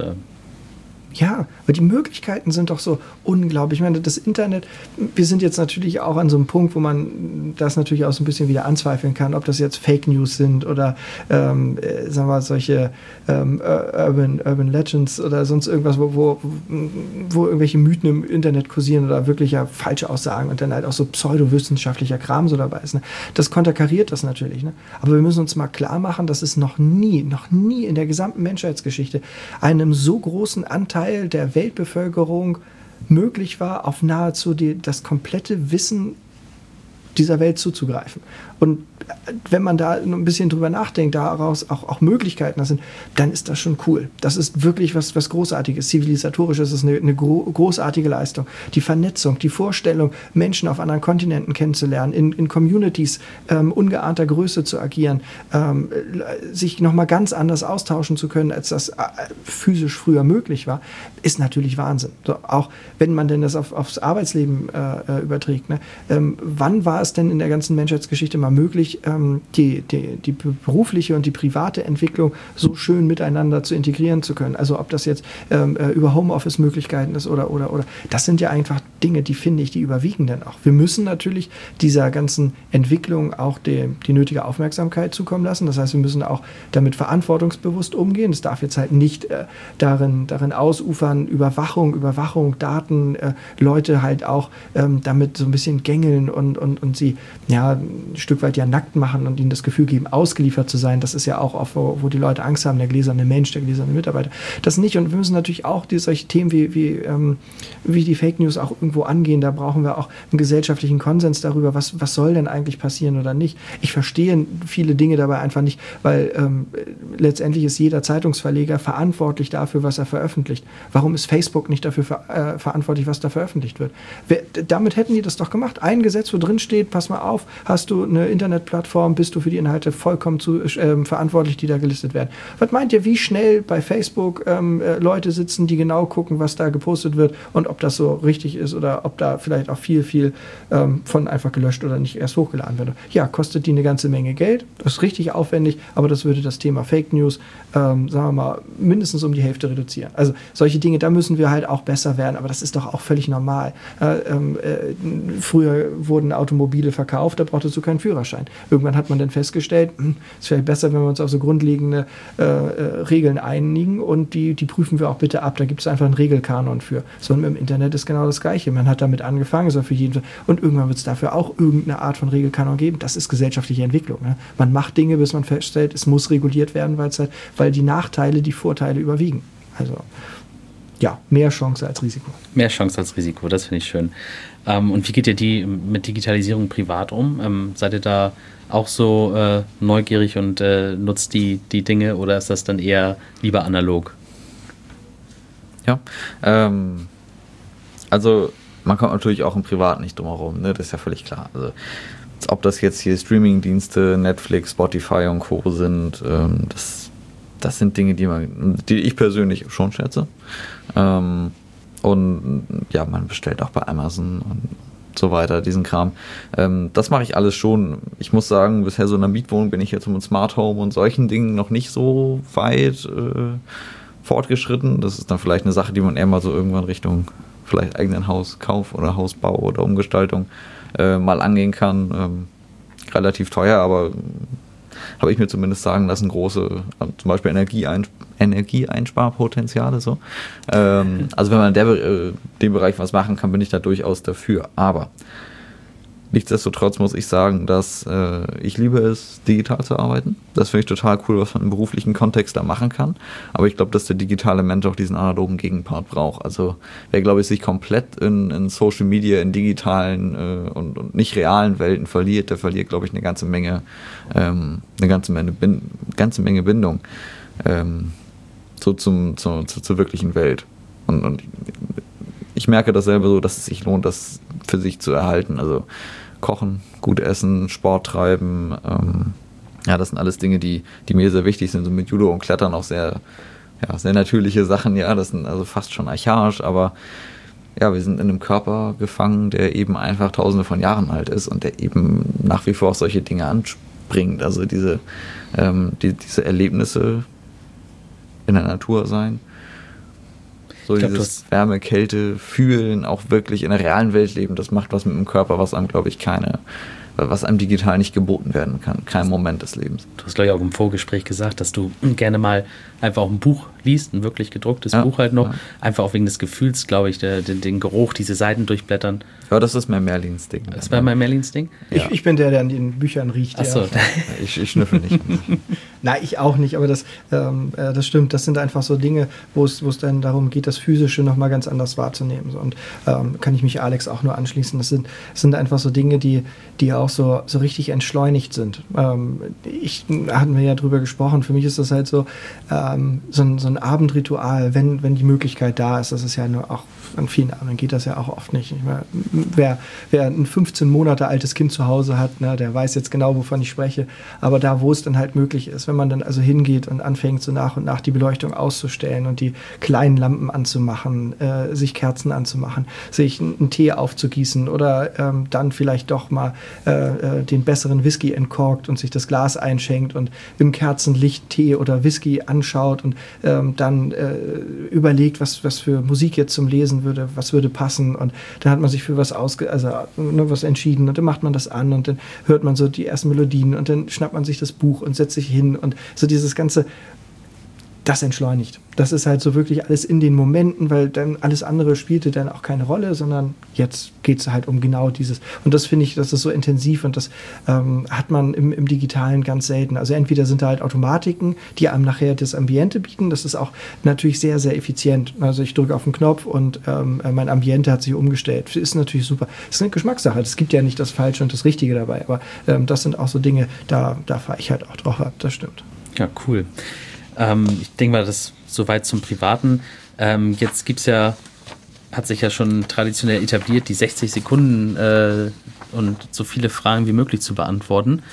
ja, aber die Möglichkeiten sind doch so unglaublich. Ich meine, das Internet, wir sind jetzt natürlich auch an so einem Punkt, wo man das natürlich auch so ein bisschen wieder anzweifeln kann, ob das jetzt Fake News sind oder sagen wir mal solche Urban Legends oder sonst irgendwas, wo irgendwelche Mythen im Internet kursieren oder wirklich ja falsche Aussagen und dann halt auch so pseudowissenschaftlicher Kram so dabei ist. Ne? Das konterkariert das natürlich. Ne? Aber wir müssen uns mal klar machen, dass es noch nie in der gesamten Menschheitsgeschichte einem so großen Anteil der Weltbevölkerung möglich war, auf nahezu das komplette Wissen dieser Welt zuzugreifen. Und wenn man da ein bisschen drüber nachdenkt, daraus auch Möglichkeiten sind, dann ist das schon cool. Das ist wirklich was Großartiges. Zivilisatorisch ist es eine großartige Leistung. Die Vernetzung, die Vorstellung, Menschen auf anderen Kontinenten kennenzulernen, in Communities ungeahnter Größe zu agieren, sich nochmal ganz anders austauschen zu können, als das physisch früher möglich war, ist natürlich Wahnsinn. So, auch wenn man denn das aufs Arbeitsleben überträgt. Ne? Wann war es denn in der ganzen Menschheitsgeschichte mal möglich, die berufliche und die private Entwicklung so schön miteinander zu integrieren zu können? Also ob das jetzt über Homeoffice-Möglichkeiten ist oder. Das sind ja einfach Dinge, die finde ich, die überwiegen dann auch. Wir müssen natürlich dieser ganzen Entwicklung auch die nötige Aufmerksamkeit zukommen lassen. Das heißt, wir müssen auch damit verantwortungsbewusst umgehen. Es darf jetzt halt nicht darin ausufern, Überwachung, Daten, Leute halt auch damit so ein bisschen gängeln und sie ja ein Stück weit ja nackt machen und ihnen das Gefühl geben, ausgeliefert zu sein. Das ist ja auch oft, wo die Leute Angst haben, der gläserne Mensch, der gläserne Mitarbeiter. Das nicht. Und wir müssen natürlich auch solche Themen wie die Fake News auch irgendwo angehen. Da brauchen wir auch einen gesellschaftlichen Konsens darüber, was soll denn eigentlich passieren oder nicht. Ich verstehe viele Dinge dabei einfach nicht, weil letztendlich ist jeder Zeitungsverleger verantwortlich dafür, was er veröffentlicht. Warum ist Facebook nicht dafür verantwortlich, was da veröffentlicht wird? Damit hätten die das doch gemacht. Ein Gesetz, wo drin steht, pass mal auf, hast du eine Internetplattform, bist du für die Inhalte vollkommen verantwortlich, die da gelistet werden. Was meint ihr, wie schnell bei Facebook Leute sitzen, die genau gucken, was da gepostet wird und ob das so richtig ist oder ob da vielleicht auch viel von einfach gelöscht oder nicht erst hochgeladen wird. Ja, kostet die eine ganze Menge Geld, das ist richtig aufwendig, aber das würde das Thema Fake News, sagen wir mal, mindestens um die Hälfte reduzieren. Also solche Dinge, da müssen wir halt auch besser werden, aber das ist doch auch völlig normal. Früher wurden Automobile verkauft, da brauchtest du keinen Führerschein. Irgendwann hat man dann festgestellt, es ist vielleicht besser, wenn wir uns auf so grundlegende Regeln einigen und die prüfen wir auch bitte ab. Da gibt es einfach einen Regelkanon für. Sondern im Internet ist genau das Gleiche. Man hat damit angefangen, so für jeden, und irgendwann wird es dafür auch irgendeine Art von Regelkanon geben. Das ist gesellschaftliche Entwicklung. Ne? Man macht Dinge, bis man feststellt, es muss reguliert werden, weil die Nachteile die Vorteile überwiegen. Also ja, mehr Chance als Risiko. Mehr Chance als Risiko, das finde ich schön. Und wie geht ihr mit Digitalisierung privat um? Seid ihr da auch so neugierig und nutzt die Dinge oder ist das dann eher lieber analog? Ja, also man kommt natürlich auch im Privat nicht drum herum, ne? Das ist ja völlig klar. Also ob das jetzt hier Streaming-Dienste, Netflix, Spotify und Co. sind, das sind Dinge, die ich persönlich schon schätze. Und ja, man bestellt auch bei Amazon und so weiter, diesen Kram. Das mache ich alles schon. Ich muss sagen, bisher so in der Mietwohnung bin ich jetzt mit Smart Home und solchen Dingen noch nicht so weit fortgeschritten. Das ist dann vielleicht eine Sache, die man eher mal so irgendwann Richtung vielleicht eigenen Hauskauf oder Hausbau oder Umgestaltung mal angehen kann. Relativ teuer, aber habe ich mir zumindest sagen lassen, große, zum Beispiel Energieeinsparpotenziale. So. Also wenn man in dem Bereich was machen kann, bin ich da durchaus dafür. Aber nichtsdestotrotz muss ich sagen, dass ich liebe es, digital zu arbeiten. Das finde ich total cool, was man im beruflichen Kontext da machen kann. Aber ich glaube, dass der digitale Mensch auch diesen analogen Gegenpart braucht. Also wer, glaube ich, sich komplett in Social Media, in digitalen und nicht realen Welten verliert, der verliert, glaube ich, eine ganze Menge Bindung zur wirklichen Welt. Und ich merke dasselbe so, dass es sich lohnt, das für sich zu erhalten. Also Kochen, gut essen, Sport treiben, das sind alles Dinge, die mir sehr wichtig sind. So mit Judo und Klettern auch sehr natürliche Sachen, ja, das sind also fast schon archaisch, aber ja, wir sind in einem Körper gefangen, der eben einfach tausende von Jahren alt ist und der eben nach wie vor auf solche Dinge anspringt. Also diese Erlebnisse in der Natur sein. So dieses Wärme, Kälte fühlen, auch wirklich in der realen Welt leben, das macht was mit dem Körper, was einem, glaube ich, was einem digital nicht geboten werden kann. Kein Moment des Lebens. Du hast, glaube ich, auch im Vorgespräch gesagt, dass du gerne mal einfach auch ein Buch liest, ein wirklich gedrucktes Buch halt noch. Ja. Einfach auch wegen des Gefühls, glaube ich, den Geruch, diese Seiten durchblättern. Ja, das ist mein Merlins Ding. Das war mein Merlins Ding? Ja. Ich bin der an den Büchern riecht. Ach so. Ja. Ich schnüffel nicht. Nein, ich auch nicht, aber das stimmt. Das sind einfach so Dinge, wo es dann darum geht, das Physische nochmal ganz anders wahrzunehmen. Und kann ich mich Alex auch nur anschließen. Das sind einfach so Dinge, die auch so richtig entschleunigt sind. Hatten wir ja drüber gesprochen. Für mich ist das halt so ein Abendritual, wenn die Möglichkeit da ist. Das ist ja nur auch an vielen Abenden geht das ja auch oft nicht. Ich meine, wer ein 15 Monate altes Kind zu Hause hat, ne, der weiß jetzt genau, wovon ich spreche. Aber da, wo es dann halt möglich ist, wenn man dann also hingeht und anfängt, so nach und nach die Beleuchtung auszustellen und die kleinen Lampen anzumachen, sich Kerzen anzumachen, sich einen Tee aufzugießen oder dann vielleicht doch mal den besseren Whisky entkorkt und sich das Glas einschenkt und im Kerzenlicht Tee oder Whisky anschaut und dann überlegt, was für Musik jetzt zum Lesen würde, was würde passen, und dann hat man sich für was was entschieden und dann macht man das an und dann hört man so die ersten Melodien und dann schnappt man sich das Buch und setzt sich hin und so dieses ganze, das entschleunigt. Das ist halt so wirklich alles in den Momenten, weil dann alles andere spielte dann auch keine Rolle, sondern jetzt geht es halt um genau dieses. Und das finde ich, das ist so intensiv und das hat man im Digitalen ganz selten. Also entweder sind da halt Automatiken, die einem nachher das Ambiente bieten. Das ist auch natürlich sehr, sehr effizient. Also ich drücke auf den Knopf und mein Ambiente hat sich umgestellt. Das ist natürlich super. Das ist eine Geschmackssache. Es gibt ja nicht das Falsche und das Richtige dabei. Aber das sind auch so Dinge, da fahre ich halt auch drauf ab. Das stimmt. Ja, cool. Ich denke mal, das ist soweit zum Privaten. Jetzt hat sich ja schon traditionell etabliert, die 60 Sekunden und so viele Fragen wie möglich zu beantworten.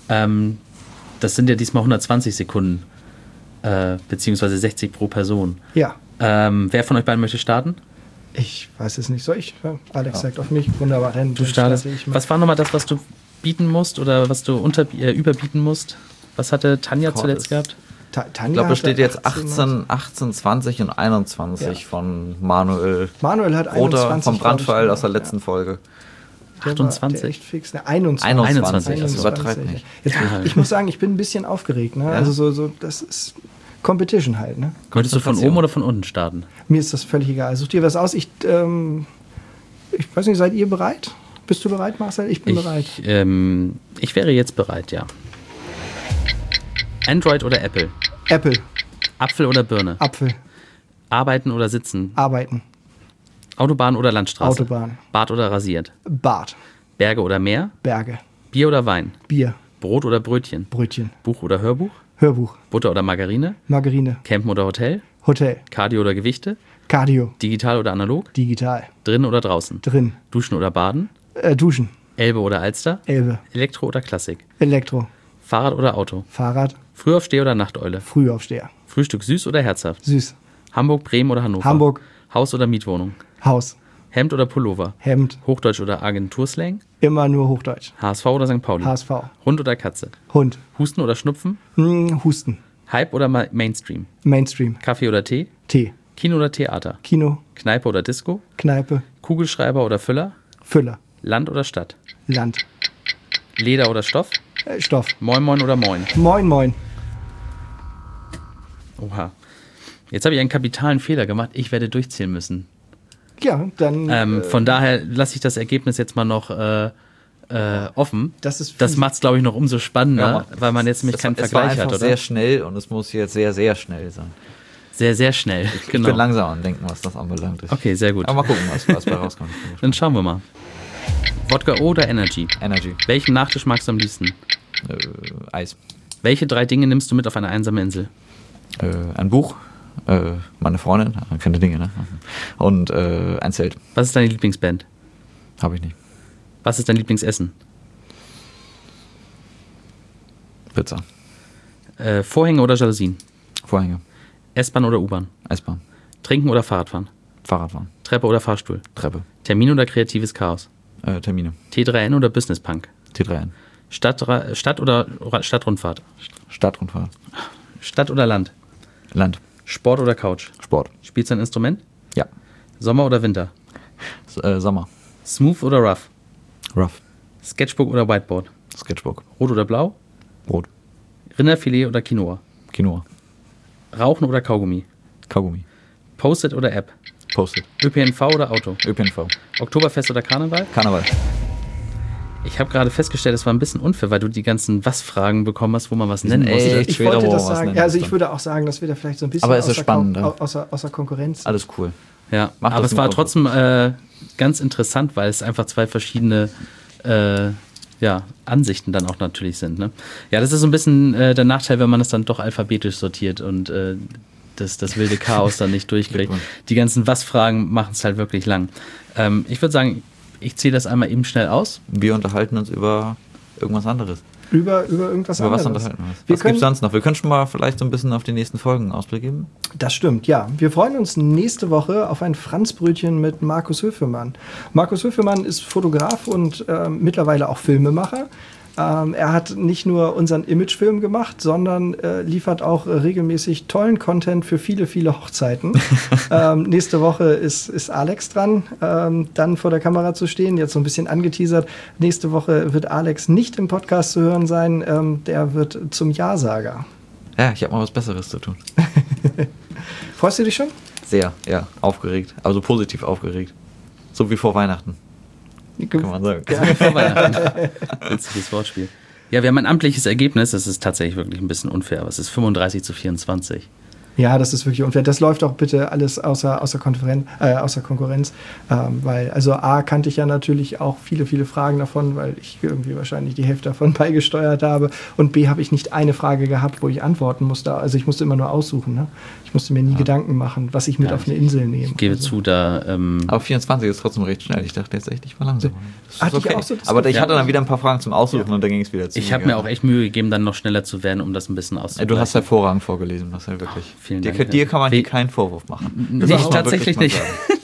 Das sind ja diesmal 120 Sekunden, beziehungsweise 60 pro Person. Ja. Wer von euch beiden möchte starten? Ich weiß es nicht. Soll ich? Alex sagt auf mich. Wunderbar. Du startest. Was war nochmal das, was du bieten musst oder was du überbieten musst? Was hatte Tanja zuletzt gehabt? Ich glaube, es steht jetzt 18, 20 und 21 von Manuel. Manuel hat 21. Vom Brandpfeil aus der letzten Folge. 28? Echt fix. Ne, 21. 21, das übertreibt nicht. Jetzt, ich muss sagen, ich bin ein bisschen aufgeregt. Ne? Ja. Also so, das ist Competition halt. Ne? Möchtest du von oben oder von unten starten? Mir ist das völlig egal. Such dir was aus. Ich weiß nicht, seid ihr bereit? Bist du bereit, Marcel? Ich bin bereit. Ich wäre jetzt bereit, ja. Android oder Apple? Apple. Apfel oder Birne? Apfel. Arbeiten oder sitzen? Arbeiten. Autobahn oder Landstraße? Autobahn. Bad oder rasiert? Bad. Berge oder Meer? Berge. Bier oder Wein? Bier. Brot oder Brötchen? Brötchen. Buch oder Hörbuch? Hörbuch. Butter oder Margarine? Margarine. Campen oder Hotel? Hotel. Cardio oder Gewichte? Cardio. Digital oder analog? Digital. Drin oder draußen? Drin. Duschen oder Baden? Duschen. Elbe oder Alster? Elbe. Elektro oder Klassik? Elektro. Fahrrad oder Auto? Fahrrad. Frühaufsteher oder Nachteule? Frühaufsteher. Frühstück süß oder herzhaft? Süß. Hamburg, Bremen oder Hannover? Hamburg. Haus oder Mietwohnung? Haus. Hemd oder Pullover? Hemd. Hochdeutsch oder Agenturslang? Immer nur Hochdeutsch. HSV oder St. Pauli? HSV. Hund oder Katze? Hund. Husten oder Schnupfen? Husten. Hype oder Mainstream? Mainstream. Kaffee oder Tee? Tee. Kino oder Theater? Kino. Kneipe oder Disco? Kneipe. Kugelschreiber oder Füller? Füller. Land oder Stadt? Land. Leder oder Stoff? Stoff. Moin Moin oder Moin? Moin, moin. Oha. Jetzt habe ich einen kapitalen Fehler gemacht. Ich werde durchzählen müssen. Ja, dann. Von daher lasse ich das Ergebnis jetzt mal noch offen. Das macht es, glaube ich, noch umso spannender, weil man jetzt nämlich keinen Vergleich hat, oder? Es war sehr schnell und es muss jetzt sehr, sehr schnell sein. Sehr, sehr schnell. Ich bin langsam am Denken, was das anbelangt ist. Okay, sehr gut. Aber mal gucken, was bei rauskommt. Dann schauen wir mal. Wodka oder Energy? Energy. Welchen Nachtisch magst du am liebsten? Eis. Welche 3 Dinge nimmst du mit auf eine einsame Insel? Ein Buch, meine Freundin, keine Dinge, ne? Und ein Zelt. Was ist deine Lieblingsband? Habe ich nicht. Was ist dein Lieblingsessen? Pizza. Vorhänge oder Jalousien? Vorhänge. S-Bahn oder U-Bahn? S-Bahn. Trinken oder Fahrradfahren? Fahrradfahren. Treppe oder Fahrstuhl? Treppe. Termin oder kreatives Chaos? Termine. T3N oder Business Punk? T3N. Stadt oder Stadtrundfahrt? Stadtrundfahrt. Stadt oder Land? Land. Sport oder Couch? Sport. Spielst du ein Instrument? Ja. Sommer oder Winter? Sommer. Smooth oder Rough? Rough. Sketchbook oder Whiteboard? Sketchbook. Rot oder Blau? Rot. Rinderfilet oder Quinoa? Quinoa. Rauchen oder Kaugummi? Kaugummi. Post-it oder App? Post-it. ÖPNV oder Auto? ÖPNV. Oktoberfest oder Karneval? Karneval. Ich habe gerade festgestellt, es war ein bisschen unfair, weil du die ganzen Was-Fragen bekommen hast, wo man was nennen musste. Ich wollte das sagen. Also ich würde auch sagen, dass wir da vielleicht so ein bisschen aber es ist spannend, außer Konkurrenz. Alles cool. Ja, aber es war trotzdem ganz interessant, weil es einfach 2 verschiedene Ansichten dann auch natürlich sind. Ne? Ja, das ist so ein bisschen der Nachteil, wenn man es dann doch alphabetisch sortiert und das wilde Chaos dann nicht durchkriegt. Die ganzen Was-Fragen machen es halt wirklich lang. Ich würde sagen, ich zähle das einmal eben schnell aus. Wir unterhalten uns über irgendwas anderes. Über irgendwas über anderes. Was unterhalten wir uns? Was gibt es sonst noch? Wir können schon mal vielleicht so ein bisschen auf die nächsten Folgen einen Ausblick geben. Das stimmt, ja. Wir freuen uns nächste Woche auf ein Franzbrötchen mit Markus Höfemann. Markus Höfemann ist Fotograf und mittlerweile auch Filmemacher. Er hat nicht nur unseren Imagefilm gemacht, sondern liefert auch regelmäßig tollen Content für viele, viele Hochzeiten. Nächste Woche ist Alex dran, dann vor der Kamera zu stehen. Jetzt so ein bisschen angeteasert. Nächste Woche wird Alex nicht im Podcast zu hören sein. Der wird zum Ja-Sager. Ja, ich habe mal was Besseres zu tun. Freust du dich schon? Sehr, ja. Aufgeregt. Also positiv aufgeregt. So wie vor Weihnachten. Kann man sagen. Ja. Vor Weihnachten. Witziges Wortspiel. Ja, wir haben ein amtliches Ergebnis. Das ist tatsächlich wirklich ein bisschen unfair. Aber es ist 35-24. Ja, das ist wirklich unfair. Das läuft auch bitte alles außer Konkurrenz. Weil, also A, kannte ich ja natürlich auch viele, viele Fragen davon, weil ich irgendwie wahrscheinlich die Hälfte davon beigesteuert habe. Und B, habe ich nicht eine Frage gehabt, wo ich antworten musste. Also ich musste immer nur aussuchen. Ne? Ich musste mir nie Gedanken machen, was ich mit auf eine Insel nehme. Ich gebe zu, da... Aber 24 ist trotzdem recht schnell. Ich dachte jetzt echt, ich war langsam. Das ist okay. Auch so, aber ich hatte dann wieder ein paar Fragen zum Aussuchen und dann ging es wieder zu. Ich habe mir auch echt Mühe gegeben, dann noch schneller zu werden, um das ein bisschen auszugleichen. Du hast hervorragend vorgelesen, das ja wirklich. Vielen Dank. Dir kann man hier keinen Vorwurf machen. Nicht, tatsächlich nicht.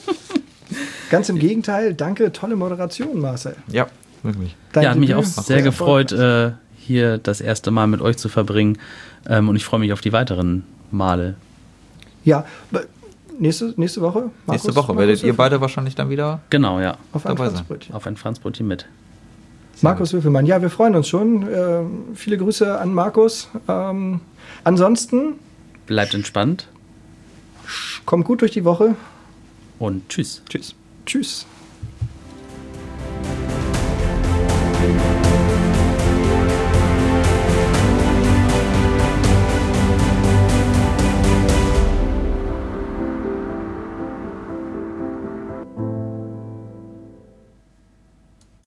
Ganz im Gegenteil, danke, tolle Moderation, Marcel. Ja, wirklich. Ja, hat mich auch sehr gefreut, hier das erste Mal mit euch zu verbringen. Und ich freue mich auf die weiteren Male. Ja, nächste Woche? Nächste Woche werdet ihr beide wahrscheinlich dann wieder genau, ja. Auf ein Franzbrötchen. Auf ein Franzbrötchen mit. Markus Höfemann, ja, wir freuen uns schon. Viele Grüße an Markus. Ansonsten bleibt entspannt. Kommt gut durch die Woche. Und tschüss. Tschüss. Tschüss.